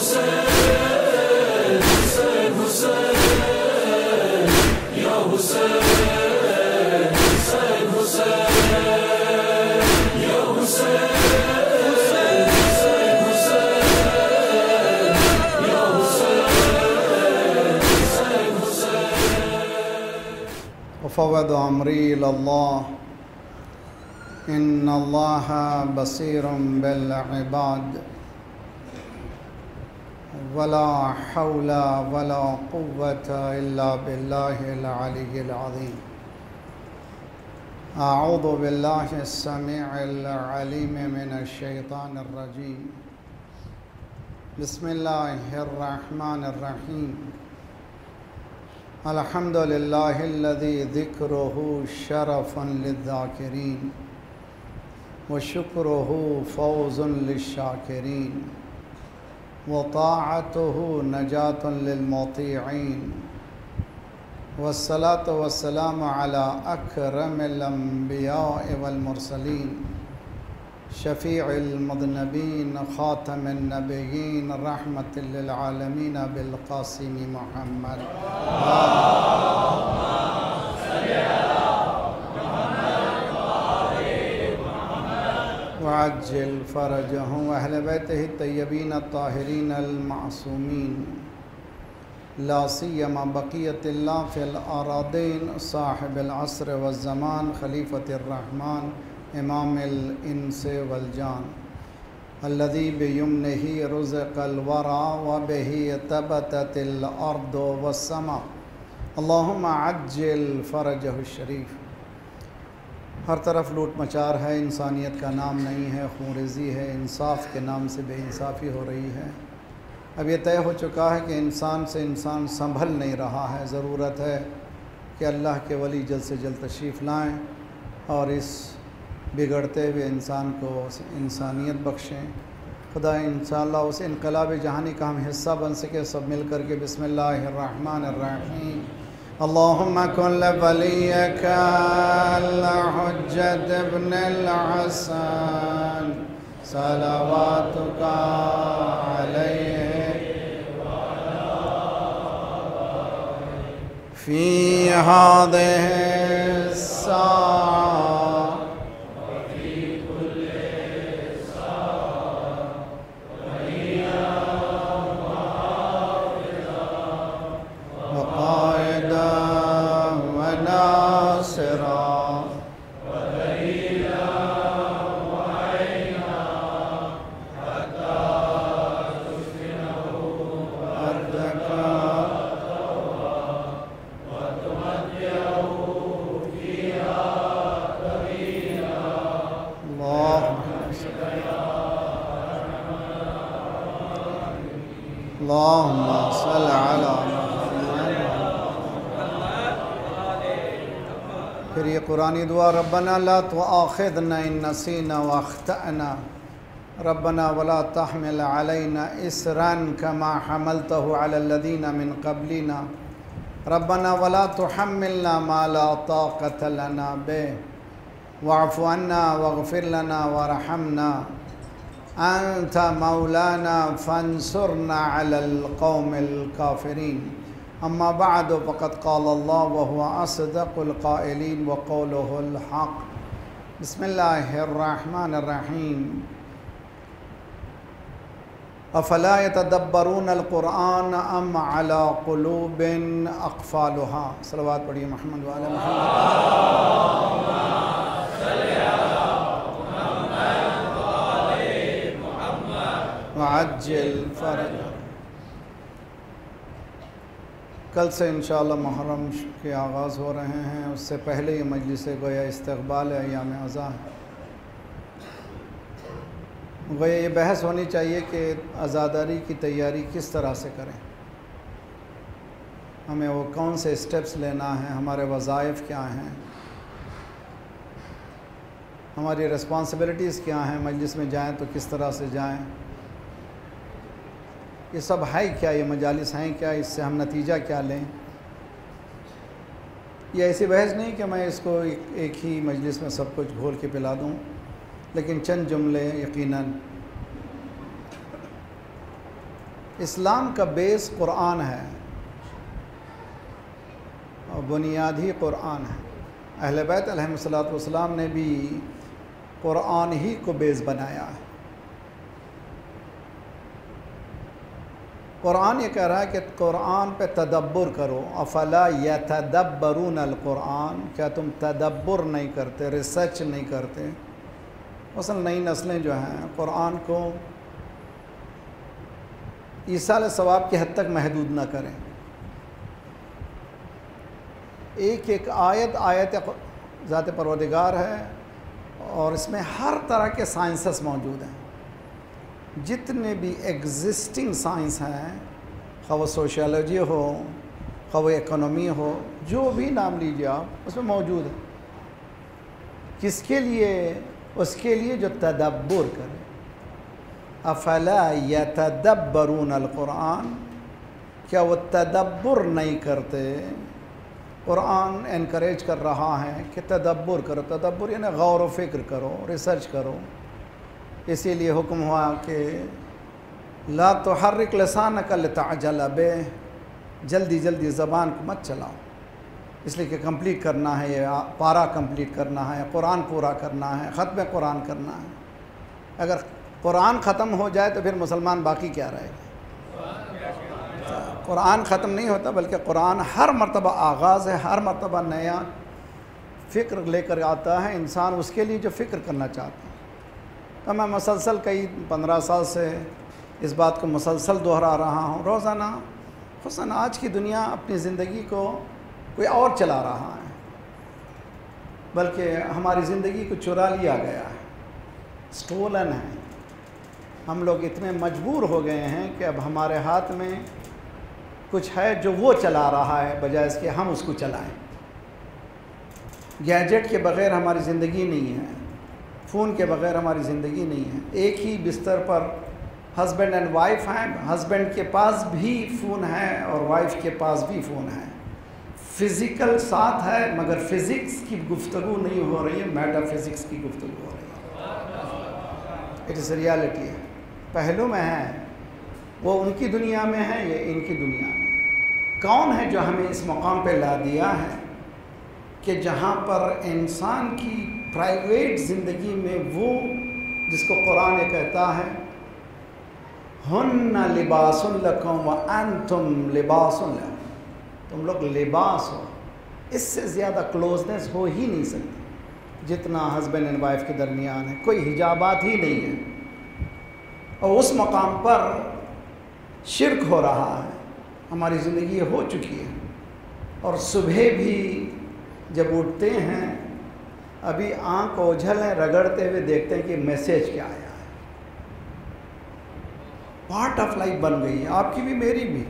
وفوض أمري إلى الله إن الله بصير بالعباد ولا حول ولا قوة إلا بالله العلي العظيم. أعوذ بالله السميع العليم من الشيطان الرجيم. بسم الله الرحمن الرحيم. الحمد لله الذي ذكره شرف للذاكرين وشكره فوز للشاكرين وطاعته نجاة للمطيعين والصلاة والسلام على أكرم الأنبياء والمرسلين شفيع المذنبين خاتم النبيين رحمة للعالمين بالقاسم محمد. وعجل فرجهم وأهل بيته الطيبين الطاهرين المعصومين لا سيما بقية الله في الأراضين صاحب العصر والزمان خليفة الرحمن إمام الإنس والجان الذي بيمنه رزق الورى وبه تبتت الأرض والسماء اللهم عجل فرجه الشریف. ہر طرف لوٹ مچار ہے، انسانیت کا نام نہیں ہے، خون ریزی ہے، انصاف کے نام سے بے انصافی ہو رہی ہے. اب یہ طے ہو چکا ہے کہ انسان سے انسان سنبھل نہیں رہا ہے. ضرورت ہے کہ اللہ کے ولی جلد سے جلد تشریف لائیں اور اس بگڑتے ہوئے انسان کو انسانیت بخشیں. خدا انشاءاللہ اس انقلاب جہانی کا ہم حصہ بن سکے. سب مل کر کے بسم اللہ الرحمن الرحیم. اللہم کن لولیک الحجۃ ابن الحسن صلواتک علیہ فی ہذہ الساعۃ اللہم صل علی محمد. پھر یہ قرآنی دعا ربنا لا تؤاخذنا ان نسینا واخطأنا ربنا ولا تحمل علینا اسرا كما حملته على الذین من قبلنا ربنا ولا تحملنا ما لا طاقة لنا به واعف عنا واغفر لنا وارحمنا أنت مولانا فانصرنا على القوم الكافرين. أما بعد فقد قال الله وهو أصدق القائلين وقوله الحق. بسم الله الرحمن الرحيم. أفلا يتدبرون القرآن أم على قلوب أقفالها. صلوات پڑھیے محمد وعلى محمد. وعجل فرج. کل سے انشاءاللہ محرم کے آغاز ہو رہے ہیں. اس سے پہلے یہ مجلس گویا استقبال ایام عزا ہے. گویا یہ بحث ہونی چاہیے کہ عزاداری کی تیاری کس طرح سے کریں. ہمیں وہ کون سے اسٹیپس لینا ہے، ہمارے وظائف کیا ہیں، ہماری رسپانسبلٹیز کیا ہیں، مجلس میں جائیں تو کس طرح سے جائیں. یہ سب ہے کیا، یہ مجالس ہیں کیا، اس سے ہم نتیجہ کیا لیں. یہ ایسی بحث نہیں کہ میں اس کو ایک ہی مجلس میں سب کچھ گھول کے پلا دوں، لیکن چند جملے یقیناً اسلام کا بیس قرآن ہے اور بنیاد ہی قرآن ہے۔ اہل بیت علیہم الصلوۃ والسلام نے بھی قرآن ہی کو بیس بنایا ہے۔ قرآن یہ کہہ رہا ہے کہ قرآن پہ تدبر کرو، افلا یتدبرون القرآن، کیا تم تدبر نہیں کرتے، ریسرچ نہیں کرتے؟ مثلا نئی نسلیں جو ہیں قرآن کو ایصال ثواب کی حد تک محدود نہ کریں، ایک ایک آیت ذات پروردگار ہے اور اس میں ہر طرح کے سائنسز موجود ہیں۔ جتنے بھی ایگزسٹنگ سائنس ہیں، خواہ وہ سوشیالوجی ہو، خواہ وہ اکنومی ہو، جو بھی نام لیجیے آپ، اس میں موجود ہے۔ کس کے لیے؟ اس کے لیے جو تدبر کرے۔ افلا یتدبرون القرآن، کیا وہ تدبر نہیں کرتے؟ قرآن انکریج کر رہا ہے کہ تدبر کرو، تدبر یعنی غور و فکر کرو، ریسرچ کرو۔ اسی لیے حکم ہوا کہ لا تحرک لسانک لتعجل بہ، جلدی جلدی زبان کو مت چلاؤ، اس لیے کہ کمپلیٹ کرنا ہے، یہ پارہ کمپلیٹ کرنا ہے، قرآن پورا کرنا ہے، ختم قرآن کرنا ہے۔ اگر قرآن ختم ہو جائے تو پھر مسلمان باقی کیا رہے گا؟ قرآن ختم نہیں ہوتا، بلکہ قرآن ہر مرتبہ آغاز ہے، ہر مرتبہ نیا فکر لے کر آتا ہے انسان اس کے لیے جو فکر کرنا چاہتا ہے۔ تو میں مسلسل کئی 15 سال سے اس بات کو مسلسل دہرا رہا ہوں روزانہ، خصوصاً آج کی دنیا اپنی زندگی کو کوئی اور چلا رہا ہے، بلکہ ہماری زندگی کو چرا لیا گیا ہے، سٹولن ہے۔ ہم لوگ اتنے مجبور ہو گئے ہیں کہ اب ہمارے ہاتھ میں کچھ ہے جو وہ چلا رہا ہے، بجائے اس کے ہم اس کو چلائیں۔ گیجٹ کے بغیر ہماری زندگی نہیں ہے، فون کے بغیر ہماری زندگی نہیں ہے۔ ایک ہی بستر پر ہسبینڈ اینڈ وائف ہیں، ہسبینڈ کے پاس بھی فون ہے اور وائف کے پاس بھی فون ہے، فزیکل ساتھ ہے مگر فزکس کی گفتگو نہیں ہو رہی ہے، میٹا فزکس کی گفتگو ہو رہی ہے۔ اٹ از ریالٹی ہے، پہلو میں ہے، وہ ان کی دنیا میں ہے، یہ ان کی دنیا میں۔ کون ہے جو ہمیں اس مقام پہ لا دیا ہے کہ جہاں پر انسان کی پرائیویٹ زندگی میں وہ جس کو قرآن یہ کہتا ہے ہن لباس لکم وانتم لباس لہم، تم لوگ لباس ہو، اس سے زیادہ کلوزنس ہو ہی نہیں سکتی جتنا ہسبینڈ اینڈ وائف کے درمیان ہے، کوئی حجابات ہی نہیں ہے۔ اور اس مقام پر شرک ہو رہا ہے، ہماری زندگی ہو چکی ہے۔ اور صبح بھی جب اٹھتے ہیں ابھی آنکھ اوجھل ہیں، رگڑتے ہوئے دیکھتے ہیں کہ میسیج کیا آیا ہے۔ پارٹ آف لائف بن گئی ہے، آپ کی بھی میری بھی۔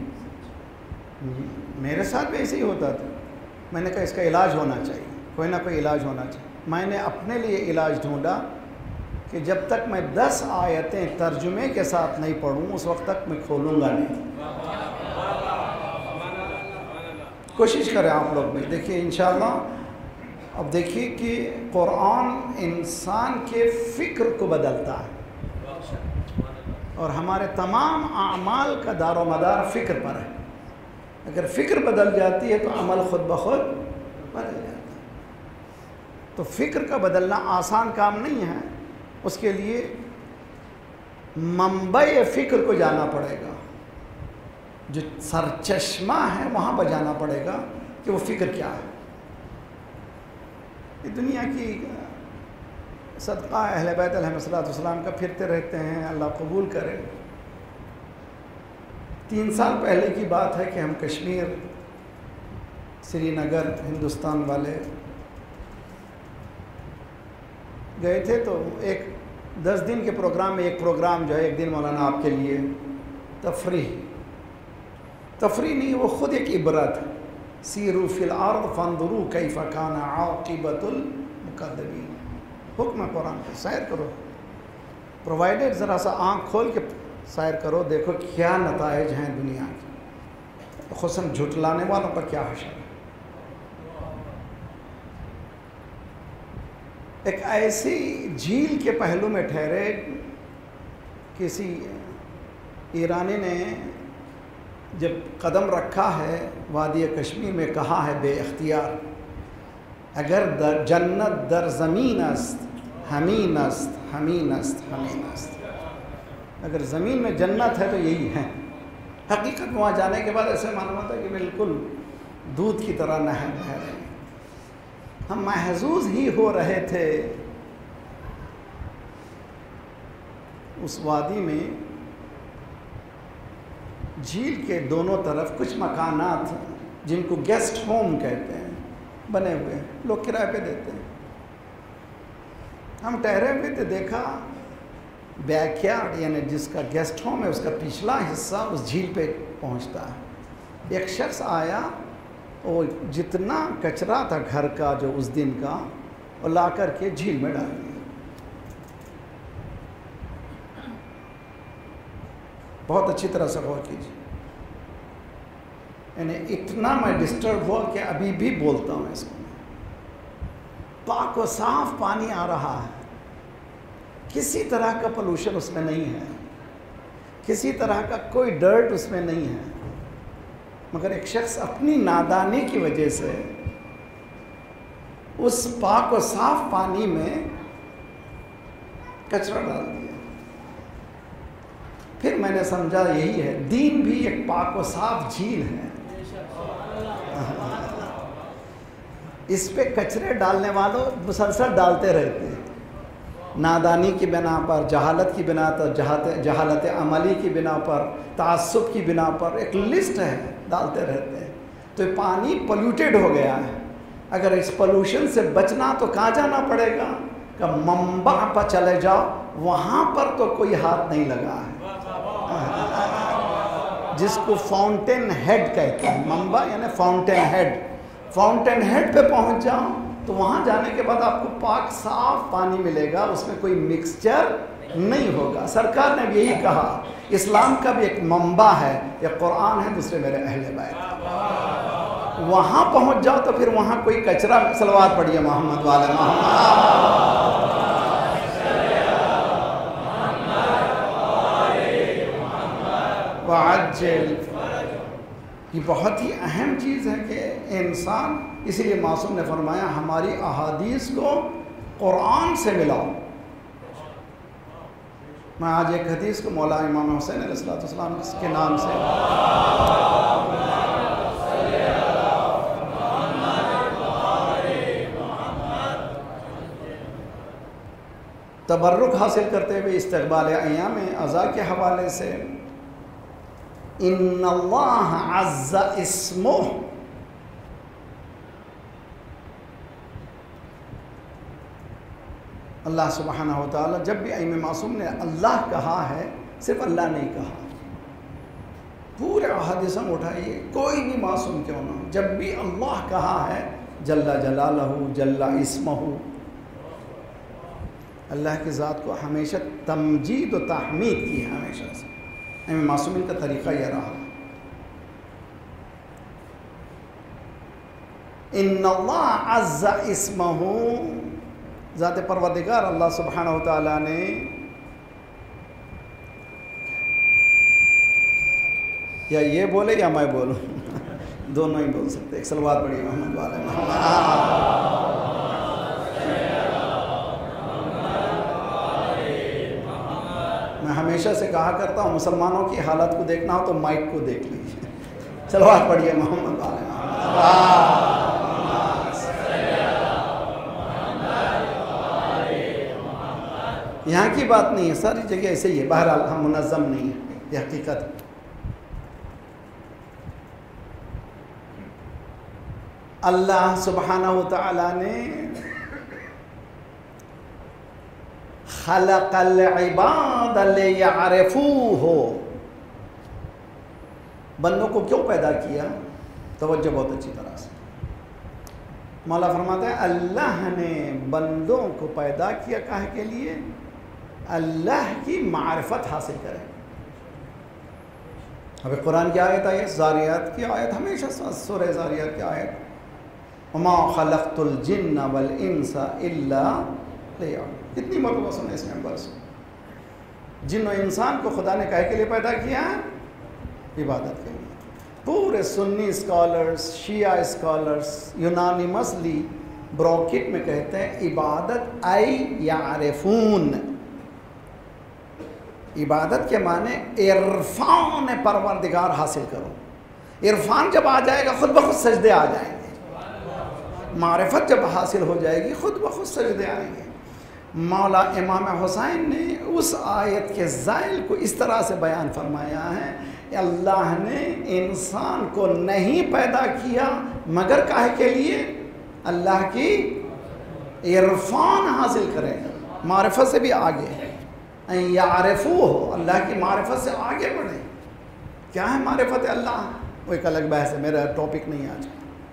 میرے ساتھ بھی ایسے ہی ہوتا تھا، میں نے کہا اس کا علاج ہونا چاہیے، کوئی نہ کوئی علاج ہونا چاہیے۔ میں نے اپنے لیے علاج ڈھونڈا کہ جب تک میں 10 آیتیں ترجمے کے ساتھ نہیں پڑھوں اس وقت تک میں کھولوں گا نہیں۔ کوشش کریں آپ لوگ بھی، دیکھیے انشاءاللہ۔ اب دیکھیے کہ قرآن انسان کے فکر کو بدلتا ہے، اور ہمارے تمام اعمال کا دار و مدار فکر پر ہے۔ اگر فکر بدل جاتی ہے تو عمل خود بخود بدل جاتا ہے۔ تو فکر کا بدلنا آسان کام نہیں ہے، اس کے لیے منبع فکر کو جانا پڑے گا، جو سرچشمہ ہے وہاں پر جانا پڑے گا کہ وہ فکر کیا ہے۔ یہ دنیا کی صدقہ اہل بیت علیہ السلام کا پھرتے رہتے ہیں، اللہ قبول کرے۔ 3 سال پہلے کی بات ہے کہ ہم کشمیر، سری نگر، ہندوستان والے گئے تھے، تو ایک 10 دن کے پروگرام میں ایک پروگرام جو ہے، ایک دن مولانا آپ کے لیے تفریح نہیں، وہ خود ایک عبرت ہے۔ سیروا فی الارض فانظروا کیف کان عاقبۃ المکذبین، حکم قرآن کا سیر کرو، پرووائڈیڈ ذرا سا آنکھ کھول کے سیر کرو، دیکھو کیا نتائج ہیں دنیا کے، خصوصاً جھٹلانے والوں کا کیا حشر ہے۔ ایک ایسی جھیل کے پہلو میں ٹھہرے، کسی ایرانی نے جب قدم رکھا ہے وادی کشمیر میں کہا ہے بے اختیار اگر در جنت در زمین است ہمین است ہمین است ہمین است، اگر زمین میں جنت ہے تو یہی ہے۔ حقیقت وہاں جانے کے بعد ایسے معلوم ہوتا ہے کہ بالکل دودھ کی طرح نہر بہہ رہی ہے۔ ہم محظوظ ہی ہو رہے تھے اس وادی میں، جھیل کے دونوں طرف کچھ مکانات جن کو گیسٹ ہوم کہتے ہیں بنے ہوئے، لوگ کرائے پہ دیتے ہیں۔ ہم ٹھہرے ہوئے تھے، دیکھا بیک یارڈ یعنی جس کا گیسٹ ہوم ہے اس کا پچھلا حصہ اس جھیل پہ پہنچتا ہے۔ ایک شخص آیا، وہ جتنا کچرا تھا گھر کا جو اس دن کا وہ لا کر کے جھیل میں ڈال دیا۔ بہت اچھی طرح سے غور کیجیے، یعنی اتنا میں ڈسٹرب ہوا کہ ابھی بھی بولتا ہوں اس کو۔ پاک و صاف پانی آ رہا ہے، کسی طرح کا پولوشن اس میں نہیں ہے، کسی طرح کا کوئی ڈرٹ اس میں نہیں ہے، مگر ایک شخص اپنی نادانی کی وجہ سے اس پاک و صاف پانی میں کچرا ڈال دیا۔ پھر میں نے سمجھا یہی ہے، دین بھی ایک پاک و صاف جھیل ہے، اس پہ کچرے ڈالنے والوں مسلسل ڈالتے رہتے ہیں، نادانی کی بنا پر، جہالت کی بنا پر، جہالت عملی کی بنا پر، تعصب کی بنا پر ایک لسٹ ہے، ڈالتے رہتے ہیں۔ تو یہ پانی پولیوٹیڈ ہو گیا ہے۔ اگر اس پولوشن سے بچنا تو کہاں جانا پڑے گا کہ منبع پر چلے جاؤ، وہاں پر تو کوئی ہاتھ نہیں لگا ہے، جس کو فاؤنٹین ہیڈ کہتے ہیں۔ منبع یعنی فاؤنٹین ہیڈ، فاؤنٹین ہیڈ پہ پہنچ جاؤ تو وہاں جانے کے بعد آپ کو پاک صاف پانی ملے گا، اس میں کوئی مکسچر نہیں ہوگا۔ سرکار نے بھی یہی کہا، اسلام کا بھی ایک منبع ہے، ایک قرآن ہے، دوسرے میرے اہل بیت۔ وہاں پہنچ جاؤ تو پھر وہاں کوئی کچرا، صلوات پڑھیے محمد والے محمد۔ وعجل، یہ بہت ہی اہم چیز ہے کہ انسان، اسی لیے معصوم نے فرمایا ہماری احادیث کو قرآن سے ملاؤ۔ میں آج ایک حدیث کو مولا امام حسین علیہ السلام کے نام سے تبرک حاصل کرتے ہوئے استقبال ایام عزا کے حوالے سے، ان اللہ عز اسمہ، اللہ سبحانہ و تعالیٰ، جب بھی ائمہ معصوم نے اللہ کہا ہے، صرف اللہ نہیں کہا، پورے احادیث ہم اٹھائیے، کوئی بھی معصوم کیوں نہ ہو، جب بھی اللہ کہا ہے، جل جلالہ جل اسمہ، اللہ کی ذات کو ہمیشہ تمجید و تحمید کی ہے، ہمیشہ سے ائمہ معصومین کا طریقہ یہ رہا۔ ان اللہ عز اسمہ، ذات پروردگار اللہ سبحانہ و تعالیٰ نے یا یہ بولے یا میں بولوں، دونوں ہی بول سکتے، ایک صلوات پڑھیے محمد والے محمد۔ میں ہمیشہ سے کہا کرتا ہوں، مسلمانوں کی حالت کو دیکھنا ہو تو مائک کو دیکھ لیجیے، صلوات پڑھیے محمد والے محمد۔ یہاں کی بات نہیں ہے، ساری جگہ ایسے ہی ہے، بہرحال ہم منظم نہیں ہیں، یہ حقیقت ہے۔ اللہ سبحانہ و تعالیٰ نے خلق العباد لیعرفوہ، بندوں کو کیوں پیدا کیا؟ توجہ بہت اچھی طرح سے، مولا فرماتے ہیں اللہ نے بندوں کو پیدا کیا کاہے کے لیے؟ اللہ کی معرفت حاصل کریں۔ ابھی قرآن کی آیت آئی ہے، زاریات کی آیت، ہمیشہ سورہ زاریات کی آیت، وما خلقت الجن والانس الا لیعبدون، کتنی مرتبہ سنے اس میں بس، جن و انسان کو خدا نے کہے کے لیے پیدا کیا ہے؟ عبادت کے لیے۔ پورے Sunni scholars, Shia scholars unanimously بروکٹ میں کہتے ہیں عبادت ای یعرفون، عبادت کے معنی عرفان پروردگار حاصل کرو۔ عرفان جب آ جائے گا خود بخود سجدے آ جائیں گے، معرفت جب حاصل ہو جائے گی خود بخود سجدے آئیں گے۔ مولا امام حسین نے اس آیت کے ذائل کو اس طرح سے بیان فرمایا ہے، اللہ نے انسان کو نہیں پیدا کیا مگر کاہے کے لیے؟ اللہ کی عرفان حاصل کریں، معرفت سے بھی آگے یعرفو ہو، اللہ کی معرفت سے آگے بڑھیں۔ کیا ہے معرفت اللہ؟ وہ ایک الگ بحث ہے، میرا ٹاپک نہیں آج۔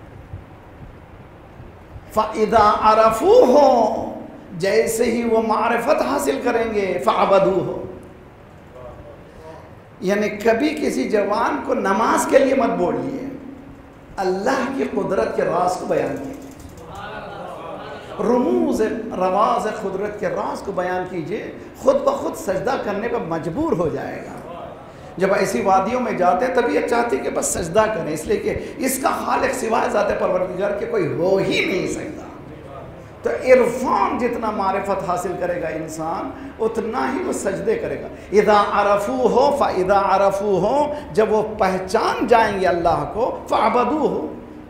فَإِذَا عَرَفُوهُ، جیسے ہی وہ معرفت حاصل کریں گے، فَعَبَدُوهُ، یعنی کبھی کسی جوان کو نماز کے لیے مت بولیے، اللہ کی قدرت کے راز کو بیان کیجیے، رموز رواز قدرت کے راز کو بیان کیجیے، خود بخود سجدہ کرنے پر مجبور ہو جائے گا۔ جب ایسی وادیوں میں جاتے ہیں طبیعت چاہتی کہ بس سجدہ کریں، اس لیے کہ اس کا خالق سوائے ذات پروردگار کے کوئی ہو ہی نہیں سکتا۔ تو عرفان جتنا معرفت حاصل کرے گا انسان اتنا ہی وہ سجدے کرے گا۔ اذا عرفوہ فاذا عرفوہ، جب وہ پہچان جائیں گے اللہ کو، فعبدوہ،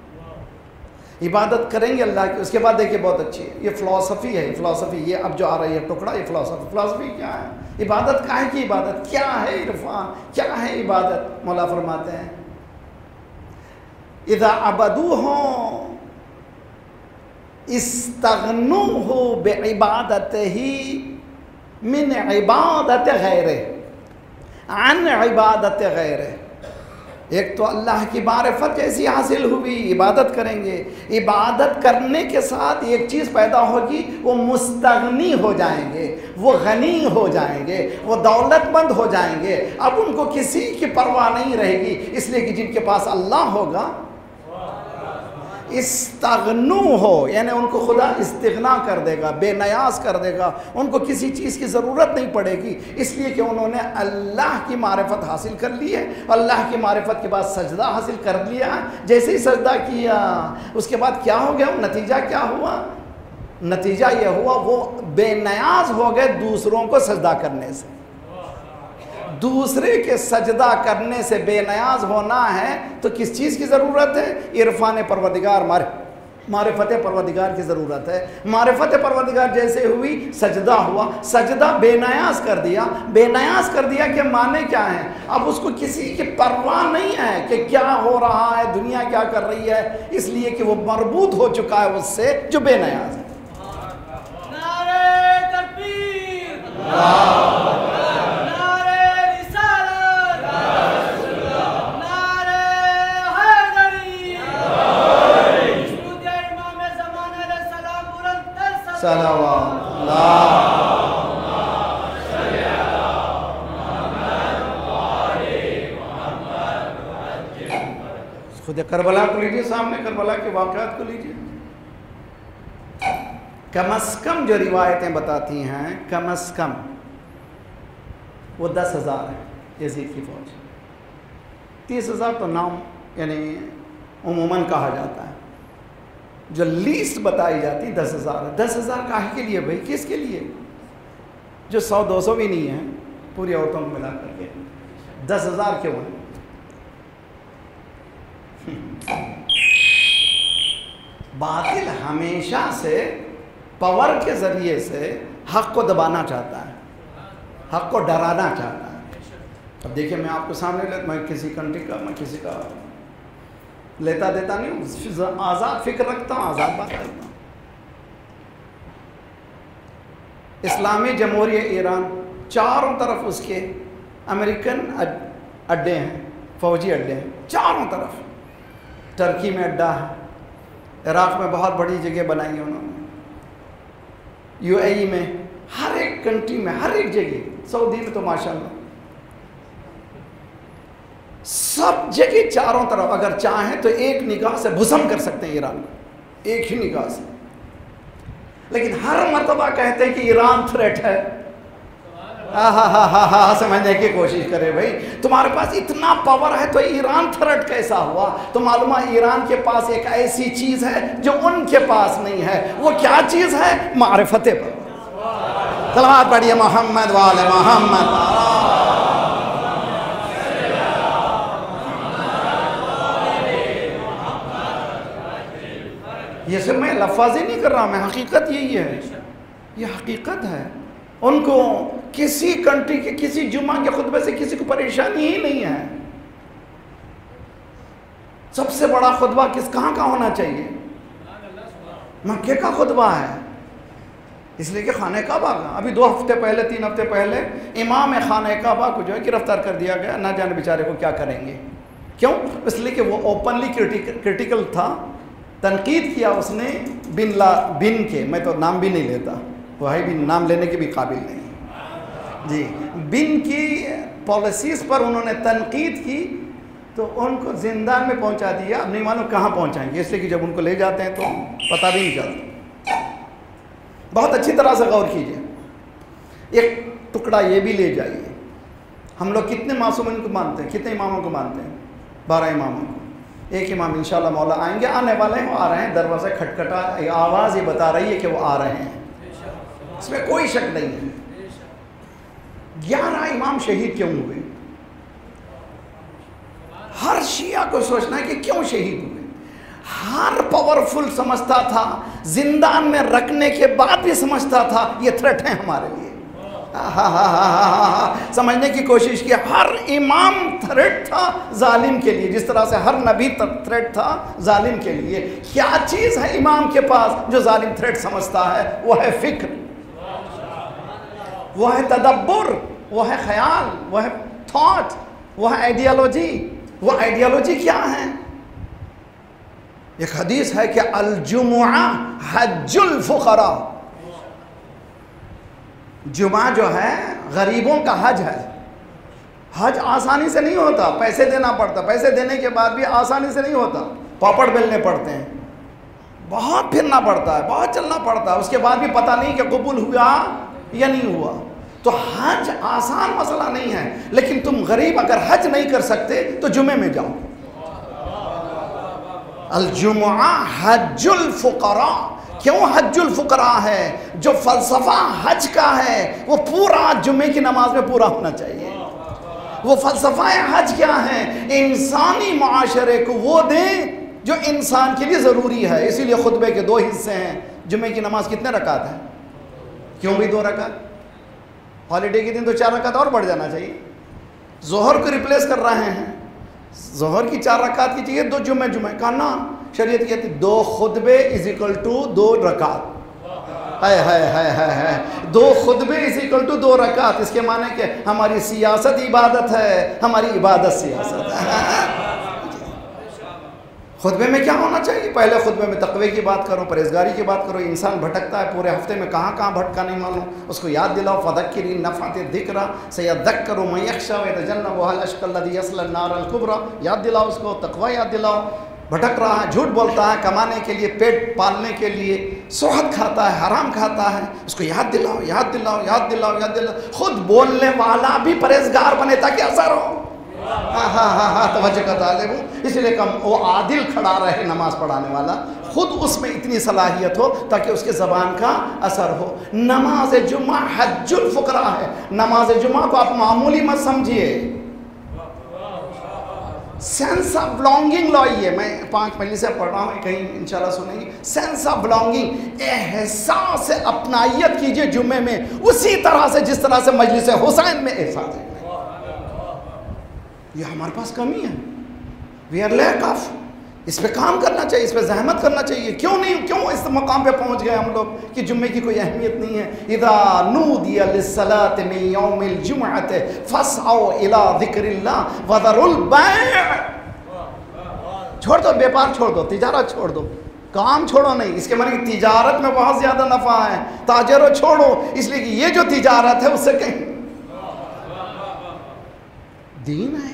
عبادت کریں گے اللہ کی۔ اس کے بعد دیکھیے بہت اچھی ہے، یہ فلسفی ہے، فلسفی یہ اب جو آ رہی ہے ٹکڑا، یہ فلسفی کیا ہے؟ عبادت کیا ہے کی عبادت کیا ہے؟ عرفان کیا ہے عبادت؟ مولا فرماتے ہیں اذا عبدوہ استغنوہ بعبادتہ من عبادت غیرہ، عن عبادت غیرہ۔ ایک تو اللہ کی معرفت جیسی حاصل ہوئی، عبادت کریں گے، عبادت کرنے کے ساتھ ایک چیز پیدا ہوگی، وہ مستغنی ہو جائیں گے، وہ غنی ہو جائیں گے، وہ دولت مند ہو جائیں گے۔ اب ان کو کسی کی پرواہ نہیں رہے گی، اس لیے کہ جن کے پاس اللہ ہوگا استغنو ہو، یعنی ان کو خدا استغنا کر دے گا، بے نیاز کر دے گا، ان کو کسی چیز کی ضرورت نہیں پڑے گی، اس لیے کہ انہوں نے اللہ کی معرفت حاصل کر لی ہے۔ اللہ کی معرفت کے بعد سجدہ حاصل کر لیا، جیسے ہی سجدہ کیا اس کے بعد کیا ہو گیا؟ نتیجہ کیا ہوا؟ نتیجہ یہ ہوا وہ بے نیاز ہو گئے دوسروں کو سجدہ کرنے سے۔ دوسرے کے سجدہ کرنے سے بے نیاز ہونا ہے تو کس چیز کی ضرورت ہے؟ عرفان پروردگار، معرفت پروردگار کی ضرورت ہے۔ معرفت پروردگار جیسے ہوئی سجدہ ہوا، سجدہ بے نیاز کر دیا، بے نیاز کر دیا کہ معنی کیا ہے؟ اب اس کو کسی کی پرواہ نہیں ہے کہ کیا ہو رہا ہے، دنیا کیا کر رہی ہے، اس لیے کہ وہ مربوط ہو چکا ہے اس سے جو بے نیاز ہے۔ نعرہ تکبیر، صلوات اللہ خود کربلا کو لیجیے سامنے، کربلا کے واقعات کو لیجیے۔ کم از کم جو روایتیں بتاتی ہیں، کم از کم وہ 10,000 ہے یزید کی فوج۔ 30,000 تو نام یعنی عموماً کہا جاتا ہے، جو لیسٹ بتائی جاتی 10,000 ہے۔ 10,000 کاہے کے لیے بھائی؟ کس کے لیے؟ جو 100-200 بھی نہیں ہیں پوری عورتوں کو ملا کر کے 10,000 کیوں ہیں؟ باطل ہمیشہ سے پاور کے ذریعے سے حق کو دبانا چاہتا ہے، حق کو ڈرانا چاہتا ہے۔ اب دیکھیں میں آپ کو سامنے میں کسی کنٹری کا، میں کسی کا لیتا دیتا نہیں ہوں، آزاد فکر رکھتا ہوں، آزاد بات کرتا ہوں۔ اسلامی جمہوریہ ایران چاروں طرف اس کے امریکن اڈے ہیں، فوجی اڈے ہیں چاروں طرف۔ ترکی میں اڈا ہے، عراق میں بہت بڑی جگہ بنائی ہے انہوں نے، یو اے ای میں، ہر ایک کنٹری میں، ہر ایک جگہ، سعودی میں تو ماشاءاللہ سب جگہ چاروں طرف اگر چاہیں تو ایک نگاہ سے بھسم کر سکتے ہیں ایران کو، ایک ہی نگاہ سے۔ لیکن ہر مرتبہ کہتے ہیں کہ ایران تھریٹ ہے، سمجھنے کی کوشش کرے بھائی، تمہارے پاس اتنا پاور ہے تو ایران تھرٹ کیسا ہوا؟ تو معلوم ہے ایران کے پاس ایک ایسی چیز ہے جو ان کے پاس نہیں ہے. وہ کیا چیز ہے؟ معرفت پر. صلوات پڑھیے محمد وآل محمد. یہ صرف میں لفظی نہیں کر رہا، میں حقیقت یہی ہے، یہ حقیقت ہے. ان کو کسی کنٹری کے کسی جمعہ کے خطبے سے کسی کو پریشانی ہی نہیں ہے. سب سے بڑا خطبہ کہاں کا ہونا چاہیے؟ مکے کا خطبہ ہے، اس لیے کہ خانہ کعبہ کا ابھی 2 ہفتے پہلے 3 ہفتے پہلے امام خانہ کعبہ کو جو ہے گرفتار کر دیا گیا. نہ جانے بیچارے کو کیا کریں گے. کیوں؟ اس لیے کہ وہ اوپنلی کرٹیکل تھا. تنقید کیا اس نے بن کے، میں تو نام بھی نہیں لیتا، وہ ہے بھی نام لینے کے بھی قابل نہیں جی. بن کی پالیسیز پر انہوں نے تنقید کی تو ان کو زندان میں پہنچا دیا. اب نہیں معلوم کہاں پہنچائیں گے، اس لیے کہ جب ان کو لے جاتے ہیں تو پتہ بھی نہیں چلتا. بہت اچھی طرح سے غور کیجئے. ایک ٹکڑا یہ بھی لے جائیے. ہم لوگ کتنے معصومین کو مانتے ہیں؟ کتنے اماموں کو مانتے ہیں؟ 12 اماموں کو. ایک امام انشاءاللہ مولا آئیں گے، آنے والے ہیں، وہ آ رہے ہیں. دروازہ کھٹکھٹا، آواز یہ بتا رہی ہے کہ وہ آ رہے ہیں، اس میں کوئی شک نہیں ہے. 11 امام شہید کیوں ہوئے؟ ہر شیعہ کو سوچنا ہے کہ کیوں شہید ہوئے. ہر پاورفل سمجھتا تھا، زندان میں رکھنے کے بعد بھی سمجھتا تھا یہ تھریٹ ہے ہمارے لیے. سمجھنے کی کوشش کی. ہر امام تھریٹ تھا ظالم کے لیے، جس طرح سے ہر نبی تھریٹ تھا ظالم کے لیے. کیا چیز ہے امام کے پاس جو ظالم تھریٹ سمجھتا ہے؟ وہ ہے فکر، وہ ہے تدبر، وہ ہے خیال، وہ ہے تھاٹ، وہ ہے آئیڈیالوجی. وہ آئیڈیالوجی کیا ہے؟ ایک حدیث ہے کہ الجمعہ حج الفقراء. جمعہ جو ہے غریبوں کا حج ہے. حج آسانی سے نہیں ہوتا، پیسے دینا پڑتا. پیسے دینے کے بعد بھی آسانی سے نہیں ہوتا، پاپڑ بیلنے پڑتے ہیں، بہت پھرنا پڑتا ہے، بہت چلنا پڑتا ہے. اس کے بعد بھی پتہ نہیں کہ قبول ہوا یا نہیں ہوا. تو حج آسان مسئلہ نہیں ہے. لیکن تم غریب اگر حج نہیں کر سکتے تو جمعے میں جاؤ. الجمعہ حج الفقراء. کیوں حج الفقراء ہے؟ جو فلسفہ حج کا ہے وہ پورا جمعے کی نماز میں پورا ہونا چاہیے. وہ فلسفہ حج کیا ہے؟ انسانی معاشرے کو وہ دیں جو انسان کے لیے ضروری ہے. اسی لیے خطبے کے 2 حصے ہیں. جمعے کی نماز کتنے رکعت ہے؟ کیوں بھی 2 رکعت؟ ہالیڈے کے دن تو 4 رکعت اور بڑھ جانا چاہیے. ظہر کو ریپلیس کر رہے ہیں. ظہر کی 4 رکعت کی چاہیے 2 جمعے کا نا. شریعت کہتی 2 خطبے = 2 رکعت. 2 خطبے = 2 رکعت. اس کے معنی کہ ہماری سیاست عبادت ہے، ہماری عبادت سیاست ہے. خطبے میں کیا ہونا چاہیے؟ پہلے خطبے میں تقوی کی بات کرو، پرہیزگاری کی بات کرو. انسان بھٹکتا ہے، پورے ہفتے میں کہاں کہاں بھٹکا نہیں معلوم، اس کو یاد دلاؤ. فذکر ان نفعت الذکر سیذکر من یخشی ویتجنبها الاشقی الذی یصلی النار الکبری. یاد دلاؤ اس کو، تقوی یاد دلاؤ. بھٹک رہا ہے، جھوٹ بولتا ہے کمانے کے لیے، پیٹ پالنے کے لیے، سحت کھاتا ہے، حرام کھاتا ہے، اس کو یاد دلاؤ، یاد دلاؤ، یاد دلاؤ، یاد دلاؤ. خود بولنے والا بھی پرہیزگار بنے تاکہ اثر ہو. توجہ کا طالب ہوں. اس لیے کہ وہ عادل کھڑا رہے نماز پڑھانے والا، خود اس میں اتنی صلاحیت ہو تاکہ اس کے زبان کا اثر ہو. نماز جمعہ حج الفقراء ہے. نماز جمعہ کو آپ معمولی مت سمجھیے. سینس آف بلانگنگ لائیے. میں 5 مجلسیں پڑھ رہا ہوں، کہیں انشاءاللہ سنیں گے. سینس آف بلانگنگ، احساس اپنائیت کیجئے جمعے میں، اسی طرح سے جس طرح سے مجلس حسین میں احساس ہے. یہ ہمارے پاس کمی ہے. We are lack of. اس پہ کام کرنا چاہیے، اس پہ زحمت کرنا چاہیے. کیوں اس مقام پہ پہنچ گئے ہم لوگ کہ جمعے کی کوئی اہمیت نہیں ہے. اذا نودی للصلاة من یوم الجمعة فاسعوا الى ذکر اللہ وذروا البیع. چھوڑ دو، بیپار چھوڑ دو، تجارت چھوڑ دو، کام چھوڑو نہیں. اس کے معنی کہ تجارت میں بہت زیادہ نفع ہے، تاجروں چھوڑو. اس لیے کہ یہ جو تجارت ہے اس سے کہیں دین ہے،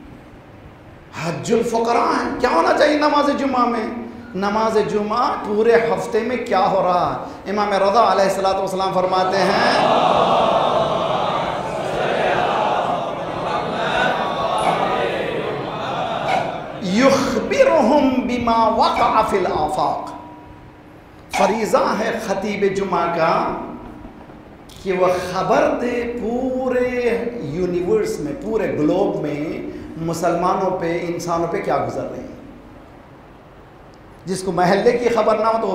حج الفقراء ہے. کیا ہونا چاہیے نماز جمعہ میں؟ نماز جمعہ پورے ہفتے میں کیا ہو رہا ہے؟ امام رضا علیہ السلام فرماتے ہیں یخبرہم بما وقع فی الآفاق. فریضہ ہے خطیب جمعہ کا کہ وہ خبر دے پورے یونیورس میں، پورے گلوب میں مسلمانوں پہ، انسانوں پہ کیا گزر رہے ہیں. جس کو محلے کی خبر نہ ہو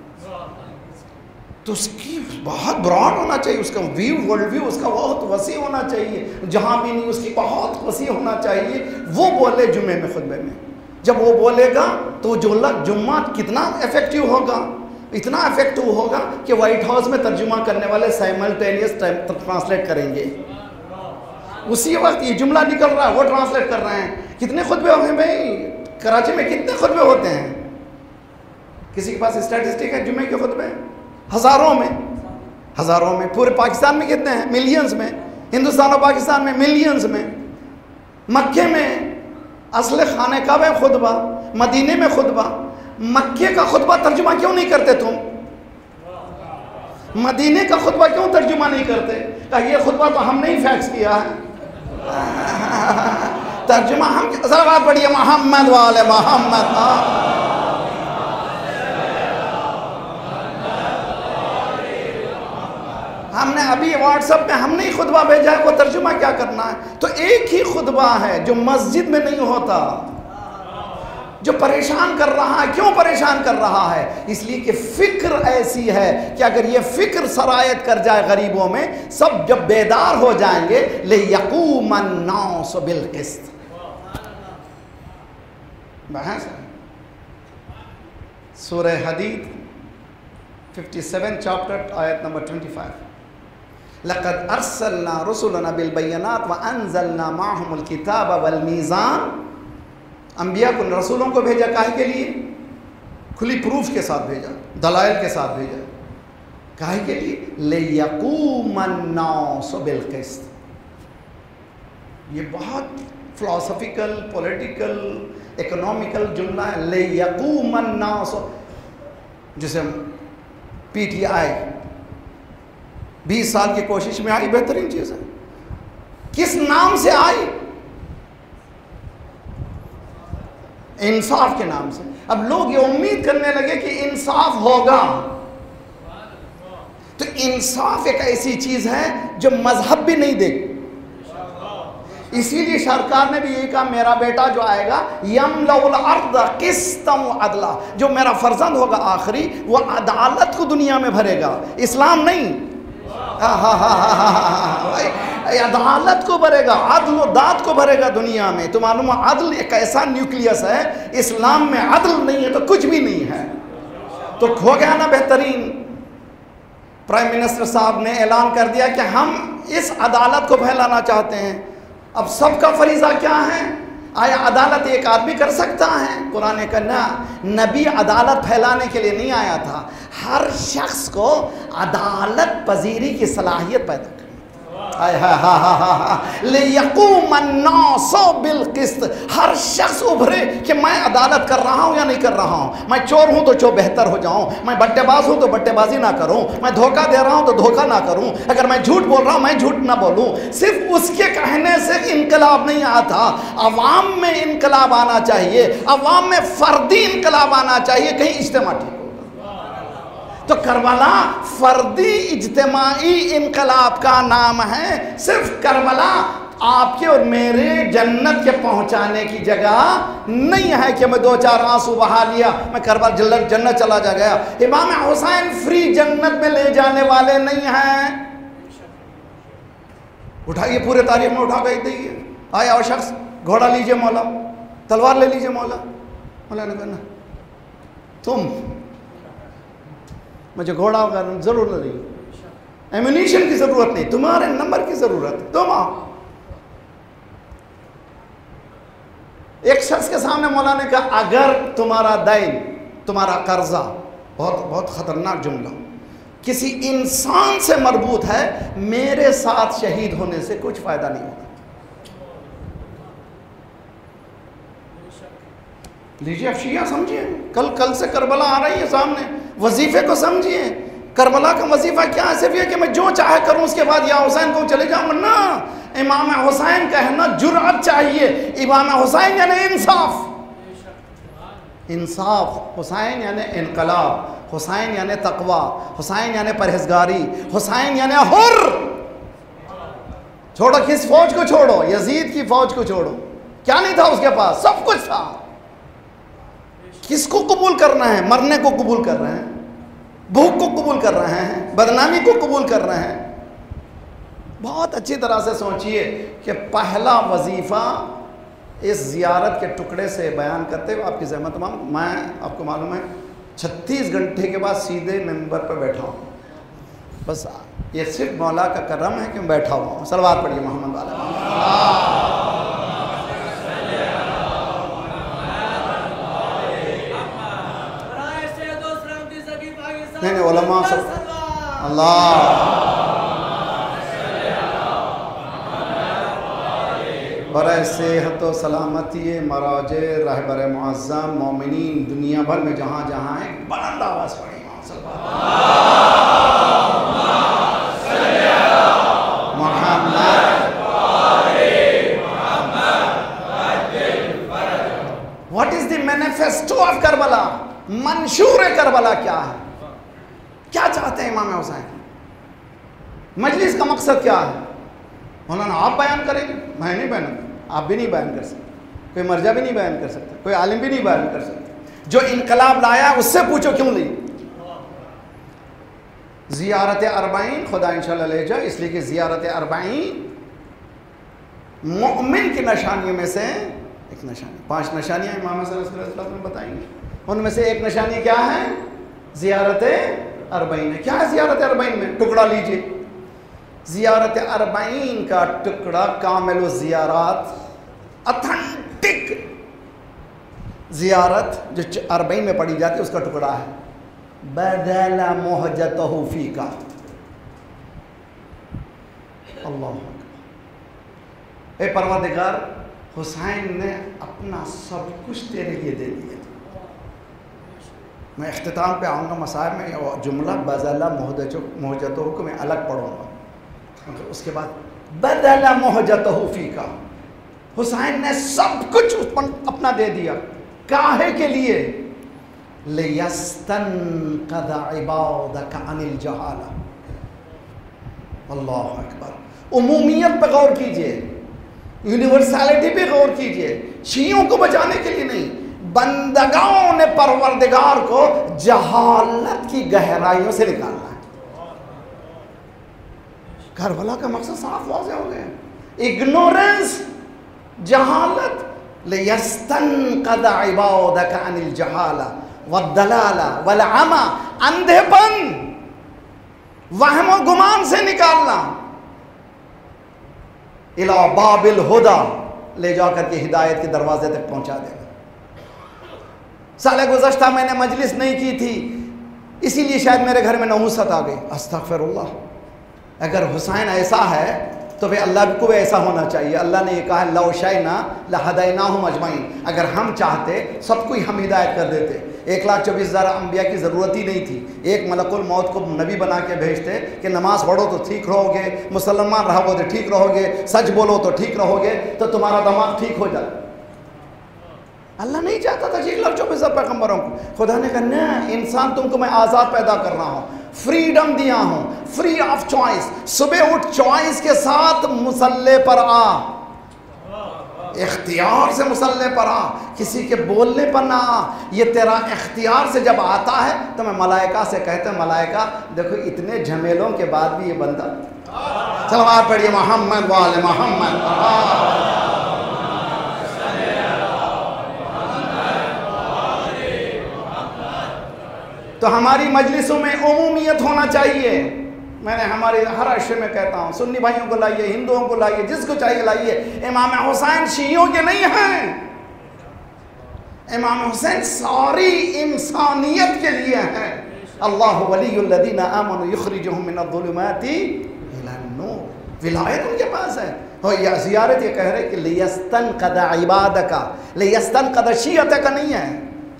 تو اس کی بہت براڈ ہونا چاہیے، اس کا ویو، ورلڈ ویو اس کا بہت وسیع ہونا چاہیے، جہاں بھی نہیں اس کی بہت وسیع ہونا چاہیے. وہ بولے جمعے میں، خطبے میں، جب وہ بولے گا تو جمعہ کتنا افیکٹو ہوگا، اتنا افیکٹو ہوگا کہ وائٹ ہاؤس میں ترجمہ کرنے والے سائملٹینیس ٹرانسلیٹ کریں گے. اسی وقت یہ جملہ نکل رہا ہے، وہ ٹرانسلیٹ کر رہے ہیں. کتنے خطبے ہوئے بھائی کراچی میں؟ کتنے خطبے ہوتے ہیں؟ کسی کے پاس اسٹیٹسٹک ہے جمعے کے خطبے؟ ہزاروں میں. پورے پاکستان میں کتنے ہیں؟ ملینز میں. ہندوستان اور پاکستان میں ملینز میں. مکے میں اصل خانہ کعبہ ہے خطبہ، مدینے میں خطبہ. مکے کا خطبہ ترجمہ کیوں نہیں کرتے تم؟ مدینے کا خطبہ کیوں ترجمہ نہیں کرتے؟ کہ یہ خطبہ تو ہم نے ہی فیکس کیا ہے، ترجمہ ہم. ذرا پڑھیے محمد والے محمد. ہم نے ابھی واٹس ایپ میں ہم نے ہی خطبہ بھیجا ہے، وہ ترجمہ کیا کرنا ہے؟ تو ایک ہی خطبہ ہے جو مسجد میں نہیں ہوتا، جو پریشان کر رہا ہے. کیوں پریشان کر رہا ہے؟ اس لیے کہ فکر ایسی ہے کہ اگر یہ فکر سرایت کر جائے غریبوں میں، سب جب بیدار ہو جائیں گے لِيَقُومَ النَّاسُ بِالْقِسْطِ. بحث ہے سورہ حدید 57 چاپٹر آیت نمبر 25. لَقَدْ أَرْسَلْنَا رُسُلَنَا بِالْبَيِّنَاتِ وَأَنزَلْنَا مَعَهُمُ الْكِتَابَ وَالْمِيزَانَ. انبیاء کو رسولوں کو بھیجا کاہے کے لیے؟ کھلی پروف کے ساتھ بھیجا، دلائل کے ساتھ بھیجا. کاہے کے لیے؟ لِيَقُومَ النَّاسُ بِالْقِسْطِ. یہ بہت فلاسفیکل، پولیٹیکل، اکنومیکل جملہ ہے. لِيَقُومَ النَّاسُ، جسے پی ٹی آئی 20 سال کی کوشش میں آئی، بہترین چیز ہے. کس نام سے آئی؟ انصاف کے نام سے. اب لوگ یہ امید کرنے لگے کہ انصاف ہوگا. تو انصاف ایک ایسی چیز ہے جو مذہب بھی نہیں دے. اسی لیے سرکار نے بھی یہی کہا، میرا بیٹا جو آئے گا یملأ الارض قسطا وعدلا، جو میرا فرزند ہوگا آخری، وہ عدالت کو دنیا میں بھرے گا، اسلام نہیں. عدالت کو بھرے گا، عدل و داد کو بھرے گا دنیا میں. تو معلوم ہے عدل ایک ایسا نیوکلیس ہے، اسلام میں عدل نہیں ہے تو کچھ بھی نہیں ہے. تو ہو گیا نا بہترین. پرائم منسٹر صاحب نے اعلان کر دیا کہ ہم اس عدالت کو پھیلانا چاہتے ہیں. اب سب کا فریضہ کیا ہے؟ آیا عدالت ایک آدمی کر سکتا ہے؟ قرآن کا نبی عدالت پھیلانے کے لیے نہیں آیا تھا، ہر شخص کو عدالت پذیری کی صلاحیت پیدا کرنی. لِيَقُومَ النَّاسُ بِالْقِسْطِ. ہر شخص ابھرے کہ میں عدالت کر رہا ہوں یا نہیں کر رہا ہوں. میں چور ہوں تو بہتر ہو جاؤں، میں بٹے باز ہوں تو بٹے بازی نہ کروں، میں دھوکہ دے رہا ہوں تو دھوکہ نہ کروں، اگر میں جھوٹ بول رہا ہوں میں جھوٹ نہ بولوں. صرف اس کے کہنے سے انقلاب نہیں آتا، عوام میں انقلاب آنا چاہیے، عوام میں فردی انقلاب آنا چاہیے، کہیں اجتماع ٹھیک. تو کربلا فردی اجتماعی انقلاب کا نام ہے. صرف کربلا آپ کے اور میرے جنت کے پہنچانے کی جگہ نہیں ہے کہ میں 2-4 آنسو بہا لیا میں کربلا جنت چلا جا گیا. امام حسین فری جنت میں لے جانے والے نہیں ہیں. اٹھائیے پورے تاریخ میں اٹھا کے دیئے. آیا وہ شخص گھوڑا لیجئے مولا، تلوار لے لیجئے مولا. مولا نے کہا تم مجھے گھوڑا کا ضرورت نہیں، ایمونیشن کی ضرورت نہیں، تمہارے نمبر کی ضرورت ہے، تم آؤ. ایک شخص کے سامنے مولا نے کہا اگر تمہارا دین، تمہارا قرضہ، بہت خطرناک جملہ، کسی انسان سے مربوط ہے، میرے ساتھ شہید ہونے سے کچھ فائدہ نہیں ہوگا. لیجیے اب شیعہ سمجھیے، کل سے کربلا آ رہی ہے سامنے، وظیفے کو سمجھیے. کربلا کا وظیفہ کیا ہے؟ صرف یہ کہ میں جو چاہے کروں اس کے بعد یا حسین کو چلے جاؤں گا؟ نہ، امام حسین کہنا جرأت چاہیے. امام حسین یعنی انصاف. انصاف، حسین یعنی انقلاب، حسین یعنی تقوی، حسین یعنی پرہیزگاری، حسین یعنی حر. چھوڑو کس فوج کو چھوڑو، یزید کی فوج کو چھوڑو، کیا نہیں تھا اس کے پاس؟ سب کچھ تھا. کس کو قبول کرنا ہے؟ مرنے کو قبول کر رہے ہیں، بھوک کو قبول کر رہے ہیں، بدنامی کو قبول کر رہے ہیں. بہت اچھی طرح سے سوچئے کہ پہلا وظیفہ اس زیارت کے ٹکڑے سے بیان کرتے ہوئے آپ کی زحمت تمام. میں آپ کو معلوم ہے 36 گھنٹے کے بعد سیدھے ممبر پہ بیٹھا ہوں. بس یہ صرف مولا کا کرم ہے کہ میں بیٹھا ہوا ہوں. صلوات پڑھیے محمد والا. نہیں علماء اللہ برائے صحت و سلامتی مراجع رہبر معظم مومنین دنیا بھر میں جہاں جہاں ہیں، بلند آواز پڑھیں. What is the manifesto of Karbala? منشور کربلا کیا ہے؟ کیا چاہتے ہیں امام حسین؟ مجلس کا مقصد کیا ہے؟ مولانا آپ بیان کریں گے؟ میں نہیں بیان، آپ بھی نہیں بیان کر سکتے، کوئی مرجع بھی نہیں بیان کر سکتا، کوئی عالم بھی نہیں بیان کر سکتا. جو انقلاب لایا اس سے پوچھو کیوں لی. زیارت اربعین خدا انشاءاللہ لے جائے، اس لیے کہ زیارت اربعین مومن کی نشانیوں میں سے ایک نشانی. 5 نشانیاں امام صلی اللہ علیہ وسلم بتائیں گے، ان میں سے ایک نشانی کیا ہے؟ زیارت اربعین ہے. کیا ہے زیارت اربعین میں؟ ٹکڑا لیجئے. زیارت اربعین کا ٹکڑا کامل الزیارات، اتھنٹک زیارت جو 40 میں پڑھی جاتی ہے اس کا ٹکڑا ہے. بدل محجتہ فیکا. اللہ اے پروردگار، حسین نے اپنا سب کچھ تیرے لیے دے دیا. میں اختتام پہ آؤں گا مسائل میں، جملہ بدل محجتہ کو میں الگ پڑھوں گا. اس کے بعد بدل محجتہ فیکا، حسین نے سب کچھ اپنا دے دیا. کاہے کے لیے؟ لِيَسْتَنْقَذَ عِبَادَكَ عَنِ الْجَهَالَةِ. اللہ اکبر. عمومیت پہ غور کیجئے، یونیورسلٹی پہ غور کیجئے. شیعوں کو بچانے کے لیے نہیں، بندگان پروردگار کو جہالت کی گہرائیوں سے نکالنا ہے. کربلا کا مقصد صاف واضح ہو گیا. اگنورنس، جہالت. لِيَسْتَنْقَذَ عِبَادَكَ عَنِ الْجَهَالَةِ وَالدَّلَالَةِ وَالْعَمَى. اندھے پن، وہم و گمان سے نکالنا. اِلَى بَابِ الْهُدَى، لے جا کر کے ہدایت کے دروازے تک پہنچا دینا. سال گزشتہ میں نے مجلس نہیں کی تھی، اسی لیے شاید میرے گھر میں نحوست آ گئی. استغفر اللہ. اگر حسین ایسا ہے تو پھر اللہ کو بھی ایسا ہونا چاہیے. اللہ نے یہ کہا لو شئنا لہدیناہم اجمعین. اگر ہم چاہتے سب کو ہی ہم ہدایت کر دیتے. 1,24,000 انبیاء کی ضرورت ہی نہیں تھی. ایک ملک الموت کو نبی بنا کے بھیجتے کہ نماز پڑھو تو ٹھیک رہو گے، مسلمان رہو تو ٹھیک رہو گے، سچ بولو تو ٹھیک رہو گے، تو تمہارا دماغ ٹھیک ہو جائے. اللہ نہیں چاہتا تھا کہ 1,24,000 پیغمبروں کو. خدا نے کہا نہ، انسان تم کو میں آزاد پیدا کر رہا ہوں، فریڈم دیا ہوں، فری آف چوائس. صبح اٹھ چوائس کے ساتھ مصلے پر آ، اختیار سے مصلے پر آ، کسی کے بولنے پر نہ آ. یہ تیرا اختیار سے جب آتا ہے تو میں ملائکہ سے کہتا ہوں ملائکہ دیکھو اتنے جھمیلوں کے بعد بھی یہ بندہ. صلوات پڑھیے محمد وآل محمد. تو ہماری مجلسوں میں عمومیت ہونا چاہیے. میں نے ہمارے ہر عشرے میں کہتا ہوں سنی بھائیوں کو لائیے، ہندوؤں کو لائیے، جس کو چاہیے لائیے. امام حسین شیعوں کے نہیں ہیں. امام حسین ساری انسانیت کے لیے ہیں. اللہ ولی الذین آمنوا یخرجہم من الظلمات الی النور. ولایت ان کے پاس ہے. اور یہ زیارت یہ کہہ رہے کہ لیستنقذ عبادک، لیستنقذ شیعتک نہیں ہے،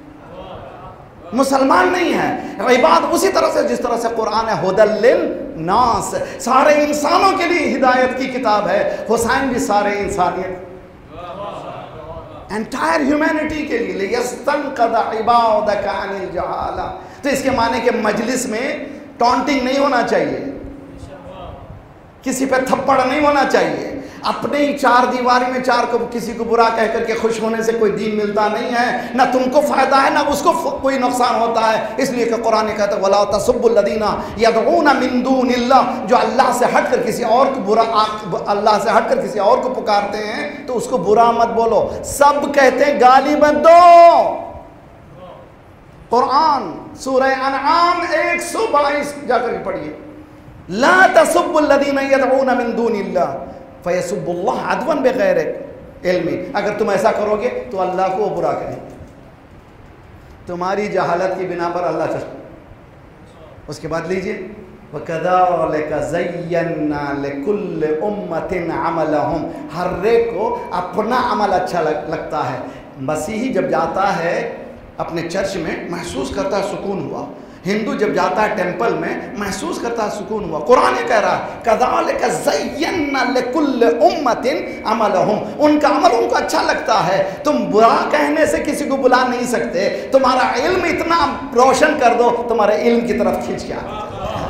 مسلمان نہیں ہے. عباد اسی طرح سے جس طرح سے قرآن ہے ہدی للناس، سارے انسانوں کے لیے ہدایت کی کتاب ہے. حسین بھی سارے انسانیت. انٹائر ہیومینٹی کے لیے لِيَسْتَنْقَذَ عِبَادَكَ عَنِ الْجَهَالَةِ. تو اس کے معنی کہ مجلس میں ٹونٹنگ نہیں ہونا چاہیے, کسی پہ تھپڑ نہیں ہونا چاہیے. اپنے ہی چار دیواری میں کسی کو برا کہہ کر کے خوش ہونے سے کوئی دین ملتا نہیں ہے, نہ تم کو فائدہ ہے نہ اس کو کوئی نقصان ہوتا ہے. اس لیے کہ قرآن کہتا ہے وَلَا تَسُبُّوا الَّذِينَ يَدْعُونَ مِن دُونِ اللَّهِ, جو اللہ سے ہٹ کر کسی اور کو اللہ سے ہٹ کر کسی اور کو پکارتے ہیں تو اس کو برا مت بولو. سب کہتے ہیں گالی مت دو. قرآن سورہ انعام 122 جا کر پڑھیے, لا تسبوا الذين يدعون من دون الله فيسبوا الله عدوا بغیر علم. اگر تم ایسا کرو گے تو اللہ کو برا کریں, تمہاری جہالت کی بنا پر اللہ چاہتا. اس کے بعد لیجئے وَكَذَلِكَ زَيَّنَّا لِكُلِّ أُمَّةٍ عَمَلَهُمْ, ہر ایک کو اپنا عمل اچھا لگتا ہے. مسیحی جب جاتا ہے اپنے چرچ میں محسوس کرتا ہے سکون ہوا, ہندو جب جاتا ہے ٹیمپل میں محسوس کرتا ہے سکون ہوا. قرآن یہ کہہ رہا ہے كَذَلِكَ زَيَّنَّا لِكُلِّ أُمَّةٍ عَمَلَهُمْ, ان کا عمل ان کو اچھا لگتا ہے. تم برا کہنے سے کسی کو بلا نہیں سکتے. تمہارا علم اتنا روشن کر دو, تمہارے علم کی طرف کھینچ کے آتا.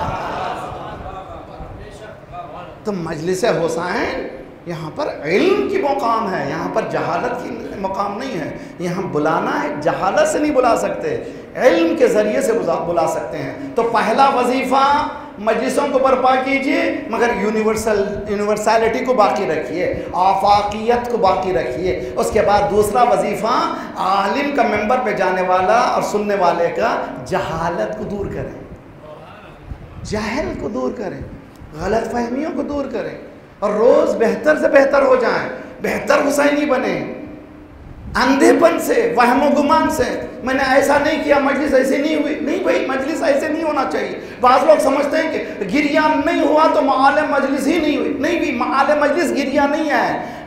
تم مجلس حسین, یہاں پر علم کی مقام ہے, یہاں پر جہالت کی مقام نہیں ہے. یہاں بلانا ہے, جہالت سے نہیں بلا سکتے, علم کے ذریعے سے بلا سکتے ہیں. تو پہلا وظیفہ مجلسوں کو برپا کیجئے مگر یونیورسلٹی کو باقی رکھیے, آفاقیت کو باقی رکھیے. اس کے بعد دوسرا وظیفہ عالم کا ممبر پہ جانے والا اور سننے والے کا جہالت کو دور کریں, جہل کو دور کریں, غلط فہمیوں کو دور کریں اور روز بہتر سے بہتر ہو جائیں. بہتر حسینی بنیں, اندھے پن سے, وہم و گمان سے میں نے ایسا نہیں کیا مجلس ایسے نہیں ہوئی. نہیں بھائی, مجلس ایسے نہیں ہونا چاہیے. بعض لوگ سمجھتے ہیں کہ گریہ نہیں ہوا تو معال مجلس ہی نہیں ہوئی. نہیں بھی, معال مجلس گریہ نہیں ہے.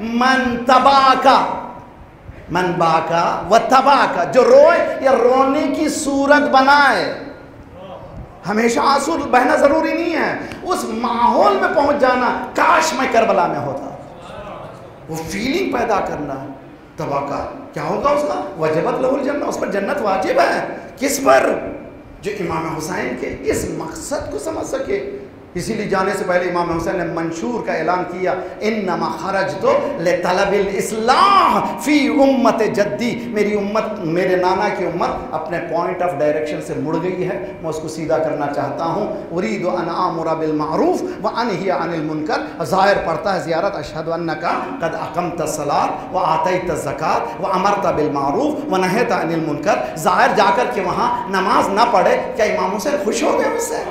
من باکا و تباکا, جو روئے یا رونے کی صورت بنائے. ہمیشہ آنسو بہنا ضروری نہیں ہے, اس ماحول میں پہنچ جانا. کاش میں کربلا میں ہوتا, وہ فیلنگ پیدا کرنا. تباہ کا کیا ہوگا اس کا؟ وجبت لہ الجنہ, اس پر جنت واجب ہے. کس پر؟ جو امام حسین کے اس مقصد کو سمجھ سکے. اسی لیے جانے سے پہلے امام حسین نے منشور کا اعلان کیا, انما خرجت لطلب الاصلاح فی امت جدی, میری امت, میرے نانا کی امت اپنے پوائنٹ آف ڈائریکشن سے مڑ گئی ہے, میں اس کو سیدھا کرنا چاہتا ہوں. ارید ان آمر بالمعروف وانہی عن المنکر. ظاہر پڑھتا ہے زیارت, اشہد انک قد اقمت الصلاۃ وآتیت الزکاۃ وامرت بالمعروف ونہیت عن المنکر. ظاہر جا کر کے وہاں نماز نہ پڑھے, کیا امام حسین خوش ہو گئے اس سے؟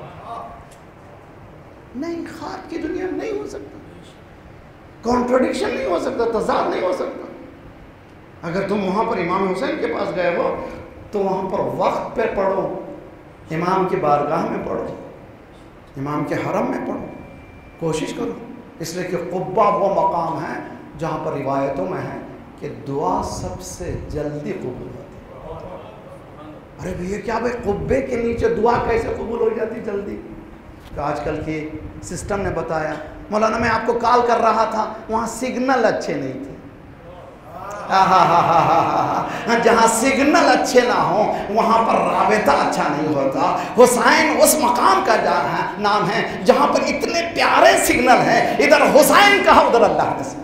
نہیں, خواب کی دنیا میں نہیں ہو سکتا, کانٹرڈکشن نہیں ہو سکتا, تضاد نہیں ہو سکتا. اگر تم وہاں پر امام حسین کے پاس گئے ہو تو وہاں پر وقت پہ پڑھو, امام کی بارگاہ میں پڑھو, امام کے حرم میں پڑھو, کوشش کرو. اس لیے کہ قبہ وہ مقام ہے جہاں پر روایتوں میں ہے کہ دعا سب سے جلدی قبول ہوتی ہے. ارے بھئی کیا بھائی, قبے کے نیچے دعا کیسے قبول ہو جاتی جلدی؟ کہ آج کل کی سسٹم نے بتایا. مولانا میں آپ کو کال کر رہا تھا, وہاں سگنل اچھے نہیں تھے. جہاں سگنل اچھے نہ ہوں وہاں پر رابطہ اچھا نہیں ہوتا. حسین اس مقام کا نام ہے جہاں پر اتنے پیارے سگنل ہیں, ادھر حسین کہا ادھر اللہ کا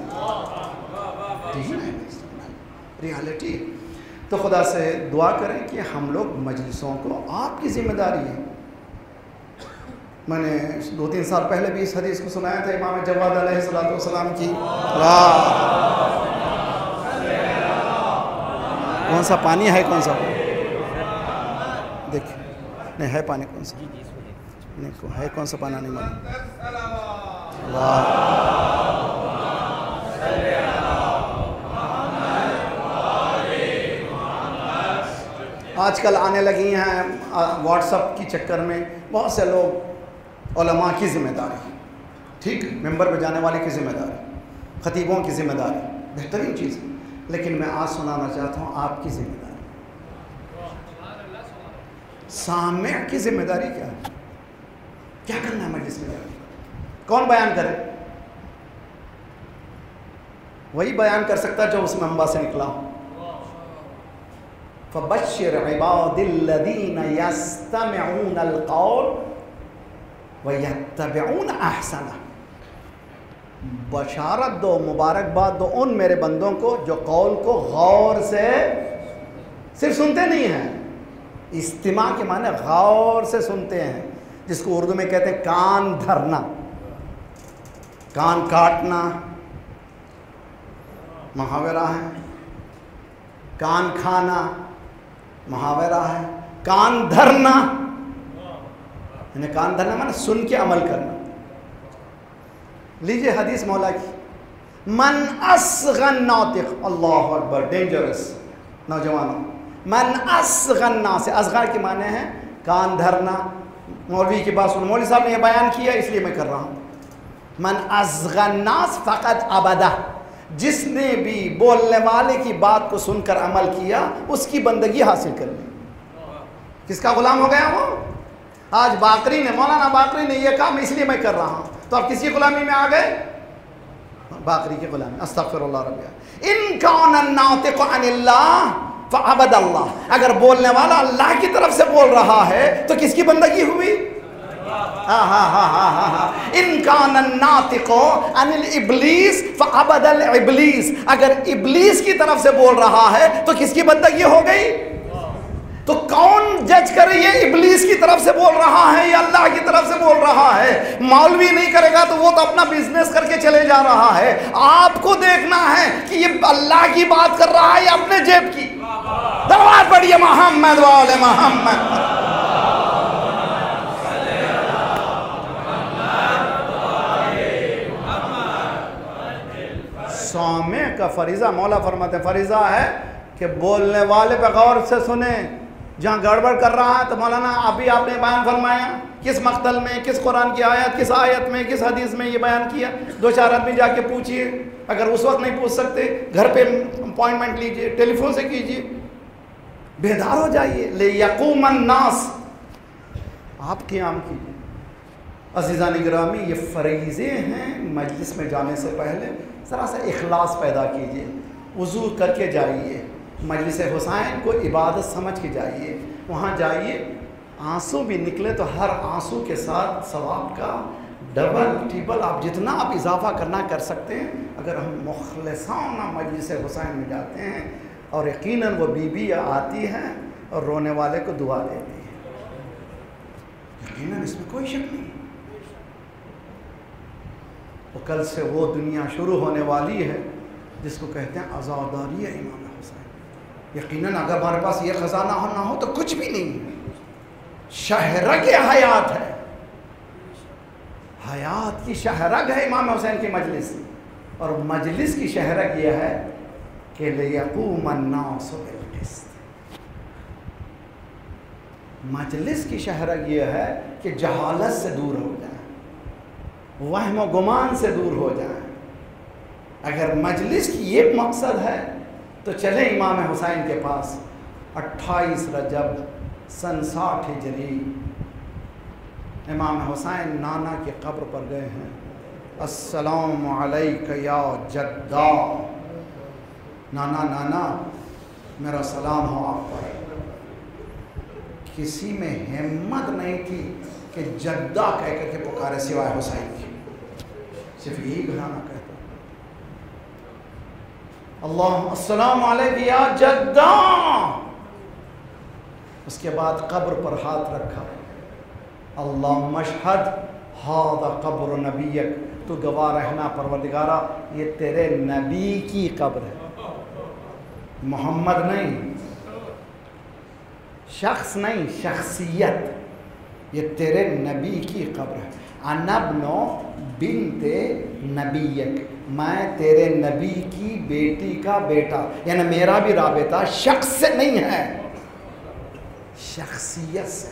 ریالٹی. تو خدا سے دعا کریں کہ ہم لوگ مجلسوں کو, آپ کی ذمہ داری ہے. میں نے 2-3 سال پہلے بھی اس حدیث کو سنایا تھا امام جواد علیہ السلام کی. کون سا پانی ہے, کون سا دیکھیں, نہیں ہے پانی, کون سا نہیں ہے, کون سا پانی نہیں معلوم. آج کل آنے لگی ہیں واٹس ایپ کی چکر میں بہت سے لوگ. علماء کی ذمہ داری, ٹھیک, ممبر پہ جانے والے کی ذمہ داری, خطیبوں کی ذمہ داری, بہترین چیز ہے. لیکن میں آج سنانا چاہتا ہوں آپ کی ذمہ داری, سامع کی ذمہ داری کیا ہے؟ کیا کرنا ہے مجلس میں جا کے؟ کون بیان کرے؟ وہی بیان کر سکتا جو اس منبع سے نکلا. فبشر عباد الذین یستمعون القول ویتبعون احسنہ. بشارت دو، مبارکباد دو ان میرے بندوں کو جو قول کو غور سے صرف سنتے نہیں ہیں. استماع کے معنی غور سے سنتے ہیں، جس کو اردو میں کہتے ہیں کان دھرنا. کان کاٹنا محاورہ ہے، کان کھانا محاورہ ہے، کان دھرنا یعنی کان دھرنا معنی سن کے عمل کرنا. لیجئے حدیث مولا کی، من اصغن ناطق، اللہ اکبر، ڈینجرس نوجوانوں، من اصغن سے، اصغر کے معنی ہے کان دھرنا. مولوی کی بات سن، مولوی صاحب نے یہ بیان کیا اس لیے میں کر رہا ہوں. من اصغن الناس فقد عبدہ، جس نے بھی بولنے والے کی بات کو سن کر عمل کیا اس کی بندگی حاصل کر لی. کس کا غلام ہو گیا وہ؟ آج باقری نے، مولانا باقری نے یہ کام اس لیے میں کر رہا ہوں، تو آپ کسی غلامی میں آ گئے؟ باقری کی غلامی. استغفر اللہ ربی. ان کان الناطق عن اللہ فعبد اللہ، اگر بولنے والا اللہ کی طرف سے بول رہا ہے تو کس کی بندگی ہوئی؟ ان کان الناطق عن الابلیس فعبد الابلیس، اگر ابلیس کی طرف سے بول رہا ہے تو کس کی بندگی ہو گئی؟ تو کون جج کرے یہ ابلیس کی طرف سے بول رہا ہے یا اللہ کی طرف سے بول رہا ہے؟ مولوی نہیں کرے گا تو وہ تو اپنا بزنس کر کے چلے جا رہا ہے. آپ کو دیکھنا ہے کہ یہ اللہ کی بات کر رہا ہے یا اپنے جیب کی. دربار پڑھیے محمد وآل محمد. سامع کا فریضہ، مولا فرماتے ہیں فریضہ ہے کہ بولنے والے پہ غور سے سنیں. جہاں گڑبڑ کر رہا ہے تو مولانا ابھی آپ نے بیان فرمایا کس مقتل میں، کس قرآن کی آیت، کس آیت میں، کس حدیث میں یہ بیان کیا. دو چار آدمی جا کے پوچھئے، اگر اس وقت نہیں پوچھ سکتے گھر پہ اپوائنٹمنٹ لیجئے، ٹیلی فون سے کیجئے، بیدار ہو جائیے. لِيَقُومَ النَّاسِ، آپ قیام کیجئے. عزیزان گرامی، یہ فریضے ہیں. مجلس میں جانے سے پہلے ذرا سا اخلاص پیدا کیجئے، وضو کر کے جائیے. مجلس حسین کو عبادت سمجھ کے جائیے. وہاں جائیے، آنسو بھی نکلے تو ہر آنسو کے ساتھ ثواب کا ڈبل ٹریپل آپ جتنا آپ اضافہ کرنا کر سکتے ہیں. اگر ہم مخلصانہ مجلس حسین میں جاتے ہیں اور یقیناً وہ بی آتی ہے اور رونے والے کو دعا دیتی ہے، یقیناً اس میں کوئی شک نہیں. تو کل سے وہ دنیا شروع ہونے والی ہے جس کو کہتے ہیں عزاداری امام حسین. یقیناً اگر ہمارے پاس یہ خزانہ نہ ہو تو کچھ بھی نہیں. شہرگ حیات ہے، حیات کی شہرگ ہے امام حسین کی مجلس. اور مجلس کی شہرگ یہ ہے کہ لِيَقُومَ النَّاسُ بِالْقِسْطِ. مجلس کی شہرگ یہ ہے کہ جہالت سے دور ہو جائیں، وہم و گمان سے دور ہو جائیں. اگر مجلس کی یہ مقصد ہے تو چلیں امام حسین کے پاس. 28 رجب سن 60 ہجری امام حسین نانا کی قبر پر گئے ہیں. السلام علیک یا جدہ، نانا میرا سلام ہو آپ پر. کسی میں ہمت نہیں تھی کہ جدہ کہہ کر کے پکارے سوائے حسین کی. صرف یہی گھرانا کہتا اللہ السلام علیک یا جدہ. اس کے بعد قبر پر ہاتھ رکھا. اللہ مشہد ھذا قبر نبیک، تو گواہ رہنا پروردگارہ یہ تیرے نبی کی قبر ہے، محمد نہیں، شخص نہیں، شخصیت. یہ تیرے نبی کی قبر ہے. انا ابن بنت نبیک، میں تیرے نبی کی بیٹی کا بیٹا. یعنی میرا بھی رابطہ شخص سے نہیں ہے، شخصیت سے،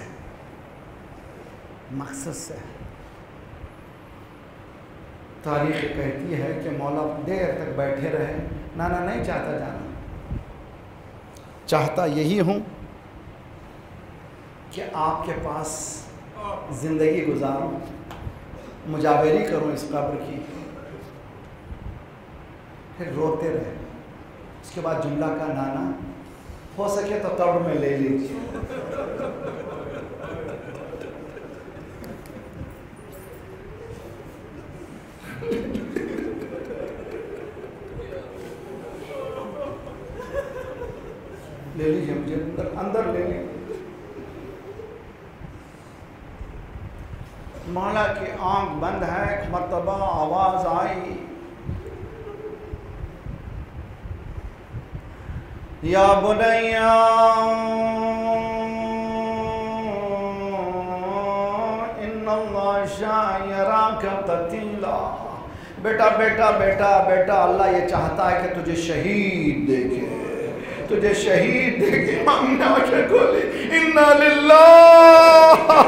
مقصد سے. تاریخ کہتی ہے کہ مولا دیر تک بیٹھے رہے. نانا نہیں چاہتا جانا، چاہتا یہی ہوں کہ آپ کے پاس زندگی گزاروں، مجاوری کروں اس قبر کی. پھر روتے رہے. اس کے بعد جملہ کا نانا ہو سکے تو توڑ میں لے لیجیے. لے لیجیے مجھے اندر لے لیجیے. مولا کی آنکھ بند ہے. ایک مرتبہ آواز آئی یا بنیا ان اللہ شاء یراک قتیلا. بیٹا بیٹا بیٹا بیٹا اللہ یہ چاہتا ہے کہ تجھے شہید دیکھے, تجھے شہید دیکھے. آمینہ آنکھیں کھولی. انا للہ.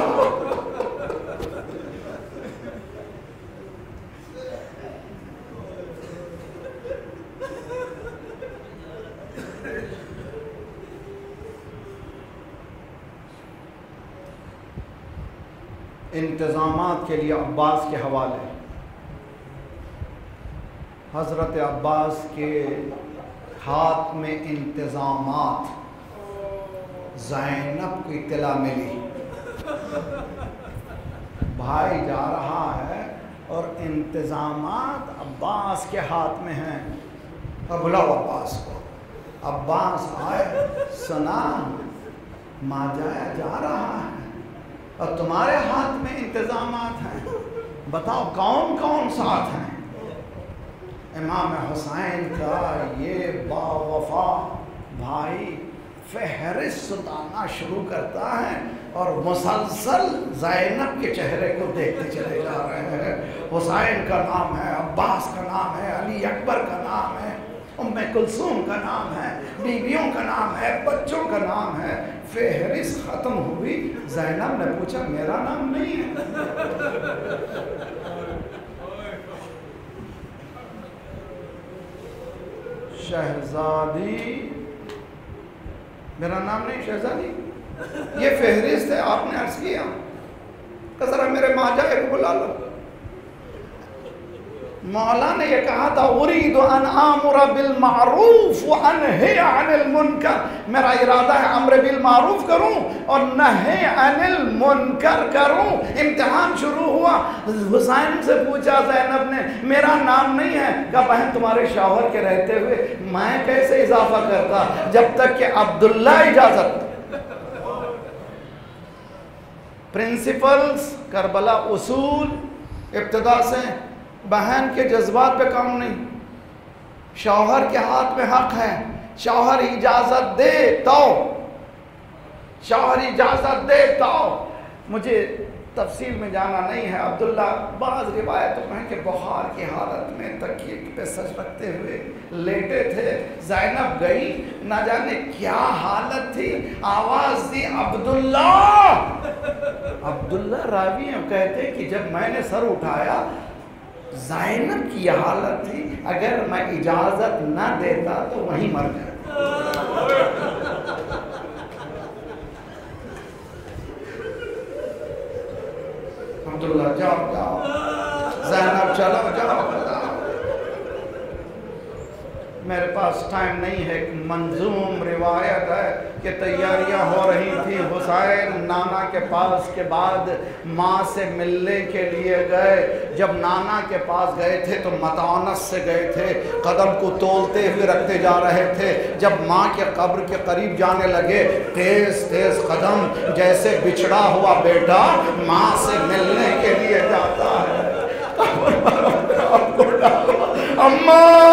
انتظامات کے لیے عباس کے حوالے. حضرت عباس کے ہاتھ میں انتظامات. زینب کو اطلاع ملی بھائی جا رہا ہے اور انتظامات عباس کے ہاتھ میں ہیں. اب بلاؤ عباس کو. عباس آئے. سنا ماجایا جا رہا ہے اور تمہارے ہاتھ میں انتظامات ہیں. بتاؤ کون کون ساتھ ہیں؟ امام حسین کا یہ با وفا بھائی فہرست ستانا شروع کرتا ہے اور مسلسل زینب کے چہرے کو دیکھتے چلے جا رہے ہیں. حسین کا نام ہے, عباس کا نام ہے, علی اکبر کا نام ہے, ام کلثوم کا نام ہے, بیویوں کا نام ہے, بچوں کا نام ہے. فہرست ختم ہوئی. زینب نے پوچھا میرا نام نہیں ہے؟ شہزادی میرا نام نہیں شہزادی, یہ فہرست ہے. آپ نے عرض کیا کہ ذرا میرے ماجائے کو بلا لو. مولا نے یہ کہا تھا ارید ان آمر بالمعروف وانہی عن المنکر. میرا ارادہ ہے امر بالمعروف کروں اور نہی عن المنکر کروں. امتحان شروع ہوا. حسین سے پوچھا زینب نے میرا نام نہیں ہے. کہا بہن تمہارے شوہر کے رہتے ہوئے میں کیسے اضافہ کرتا جب تک کہ عبداللہ اجازت. پرنسپلز کربلا اصول ابتدا سے بہن کے جذبات پہ کام نہیں. شوہر کے ہاتھ میں حق ہے. شوہر اجازت دے تو, شوہر اجازت دے تو. مجھے تفصیل میں جانا نہیں ہے. عبداللہ بعض روایتوں میں کہ بخار کی حالت میں تکیے پہ سر رکھتے ہوئے لیٹے تھے. زینب گئی, نہ جانے کیا حالت تھی, آواز دی عبداللہ. عبداللہ راوی ہیں کہتے کہ جب میں نے سر اٹھایا زینب کی یہ حالت تھی, اگر میں اجازت نہ دیتا تو وہیں مر جاتا. عبداللہ جاؤ جاؤ, زینب چلو جاؤ. میرے پاس ٹائم نہیں ہے. ایک منظوم روایت ہے کہ تیاریاں ہو رہی تھیں. حسین نانا کے پاس کے بعد ماں سے ملنے کے لیے گئے. جب نانا کے پاس گئے تھے تو متانس سے گئے تھے, قدم کو تولتے ہوئے رکھتے جا رہے تھے. جب ماں کے قبر کے قریب جانے لگے تیز تیز قدم, جیسے بچھڑا ہوا بیٹا ماں سے ملنے کے لیے جاتا ہے. اماں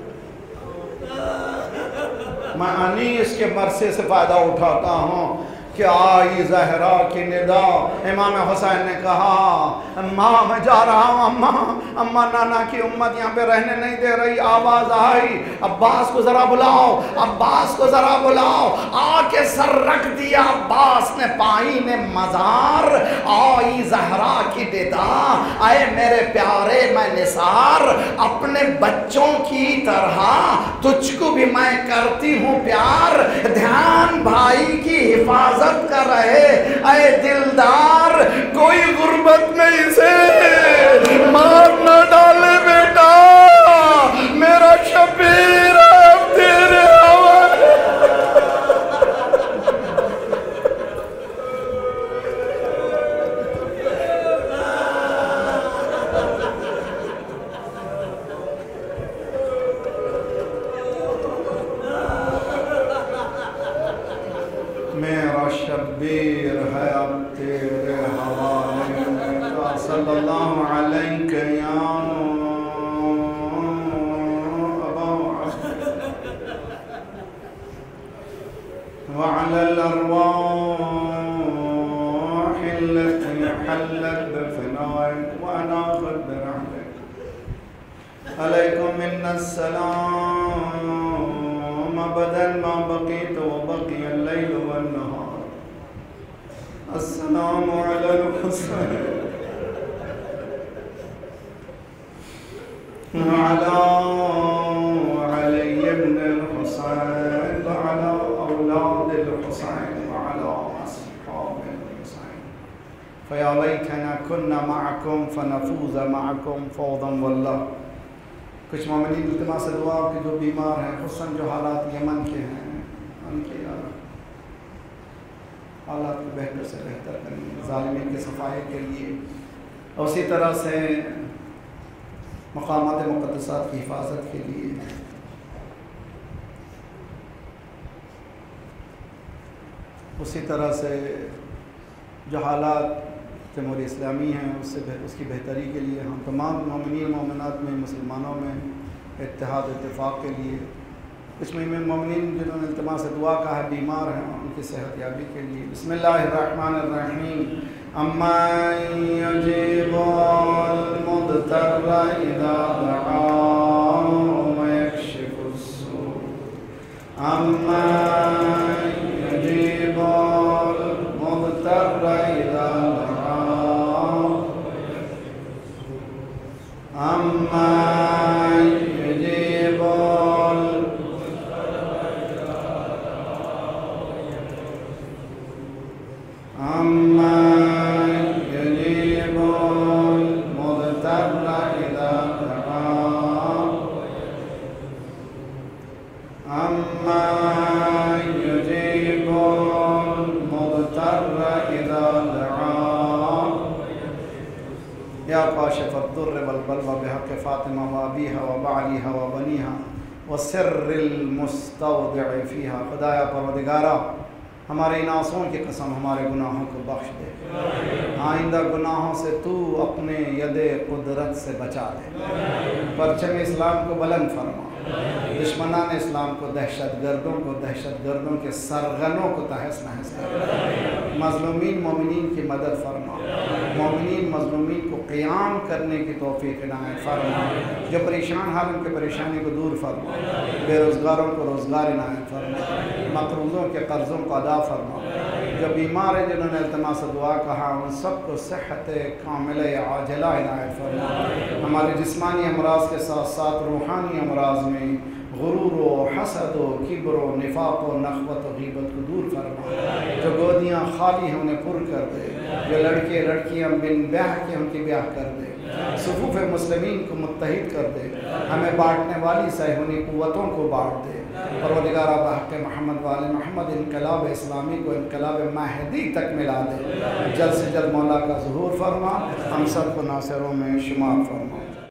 میں انیس کے مرثے سے فائدہ اٹھاتا ہوں. کہ آئی زہرا کی ندا۔ امام حسین نے کہا ماں میں جا رہا ہوں، اماں نانا کی امت یہاں پہ رہنے نہیں دے رہی۔ آواز آئی عباس کو ذرا بلاؤ، عباس کو ذرا بلاؤ۔ آ کے سر رکھ دیا عباس نے پائین مزار، آئی زہرا کی ندا، اے میرے پیارے میں نثار، اپنے بچوں کی طرح تجھ کو بھی میں کرتی ہوں پیار، دھیان بھائی کی حفاظت کر رہے اے دلدار، کوئی غربت میں اسے مار نہ ڈالے بیٹا، میرا شبیر اب تیرے حوالے۔ میرا شبیر ہے اب تیرے حوالے، صلی اللہ علیہ یا ابا وعلى الأرواح التي حلت بفنائك وأناخت برحمتك، عليكم منا السلام أبدا ما بقيت وبقي الليل والنهار، السلام على الحسين وعلى علي بن الحسين وعلى أولاد الحسين وعلى أصحاب الحسين، فيا ليتنا كنا معكم فنفوز معكم فوضا والله۔ کچھ مومنین التماس سے دعا کہ جو بیمار ہیں، خصوصاً جو حالات یمن کے ہیں، ان کے حالات کو بہتر سے بہتر کریں، ظالمین کے صفائی کے لیے، اور اسی طرح سے مقامات مقدسات کی حفاظت کے لیے، اسی طرح سے جو حالات جمہوری اسلامی ہیں اس کی بہتری کے لیے، ہم تمام مومنین مومنات میں، مسلمانوں میں اتحاد اتفاق کے لیے، کچھ مومنین جنہوں نے التماس سے دعا کہا ہے، بیمار ہیں، ان کی صحت یابی کے لیے۔ بسم اللہ الرحمن الرحیم، امن یجیب المضطر اذا دعاہ ویکشف السوء، امن یجیب المضطر اذا دعاہ، امن یجیب کاشف الضر والبلوى بحق فاطمہ وابیہا وبعلیہا وبنیہا وسر المستودع فیہا۔ خدایا پروردگارہ، ہمارے ان آنسوؤں کی قسم ہمارے گناہوں کو بخش دے، آئندہ گناہوں سے تو اپنے ید قدرت سے بچا دے، پرچم اسلام کو بلند فرما، دشمنان اسلام کو، دہشت گردوں کے سرغنوں کو تہس نہس کر، مظلومین مومنین کی مدد فرما، مومنین مظلومین کو قیام کرنے کی توفیق عنایت فرما، جو پریشان حال ان کے پریشانی کو دور فرما، بے روزگاروں کو روزگار عنایت فرما، مقروضوں کے قرضوں کو ادا فرما، جو بیمار ہیں جنہوں نے التماس دعا کہا ان سب کو صحت کاملہ عاجلہ عنایت فرما، ہمارے جسمانی امراض کے ساتھ ساتھ روحانی امراض میں غرور و حسد و کبر و نفاق و نخوت و غیبت کو دور فرما، جو گودیاں خالی ہیں انہیں پر کر دے، جو لڑکے لڑکیاں بن بیاہ کے ان کی بیاہ کر دے، صفوف مسلمین کو متحد کر دے، ہمیں بانٹنے والی صہیونی قوتوں کو بانٹ دے، پروردگارہ بحق محمد وآل محمد انقلاب اسلامی کو انقلاب مہدی تک ملا دے، جلد سے جلد مولا کا ظہور فرما، ہم سب کو ناصروں میں شمار فرما۔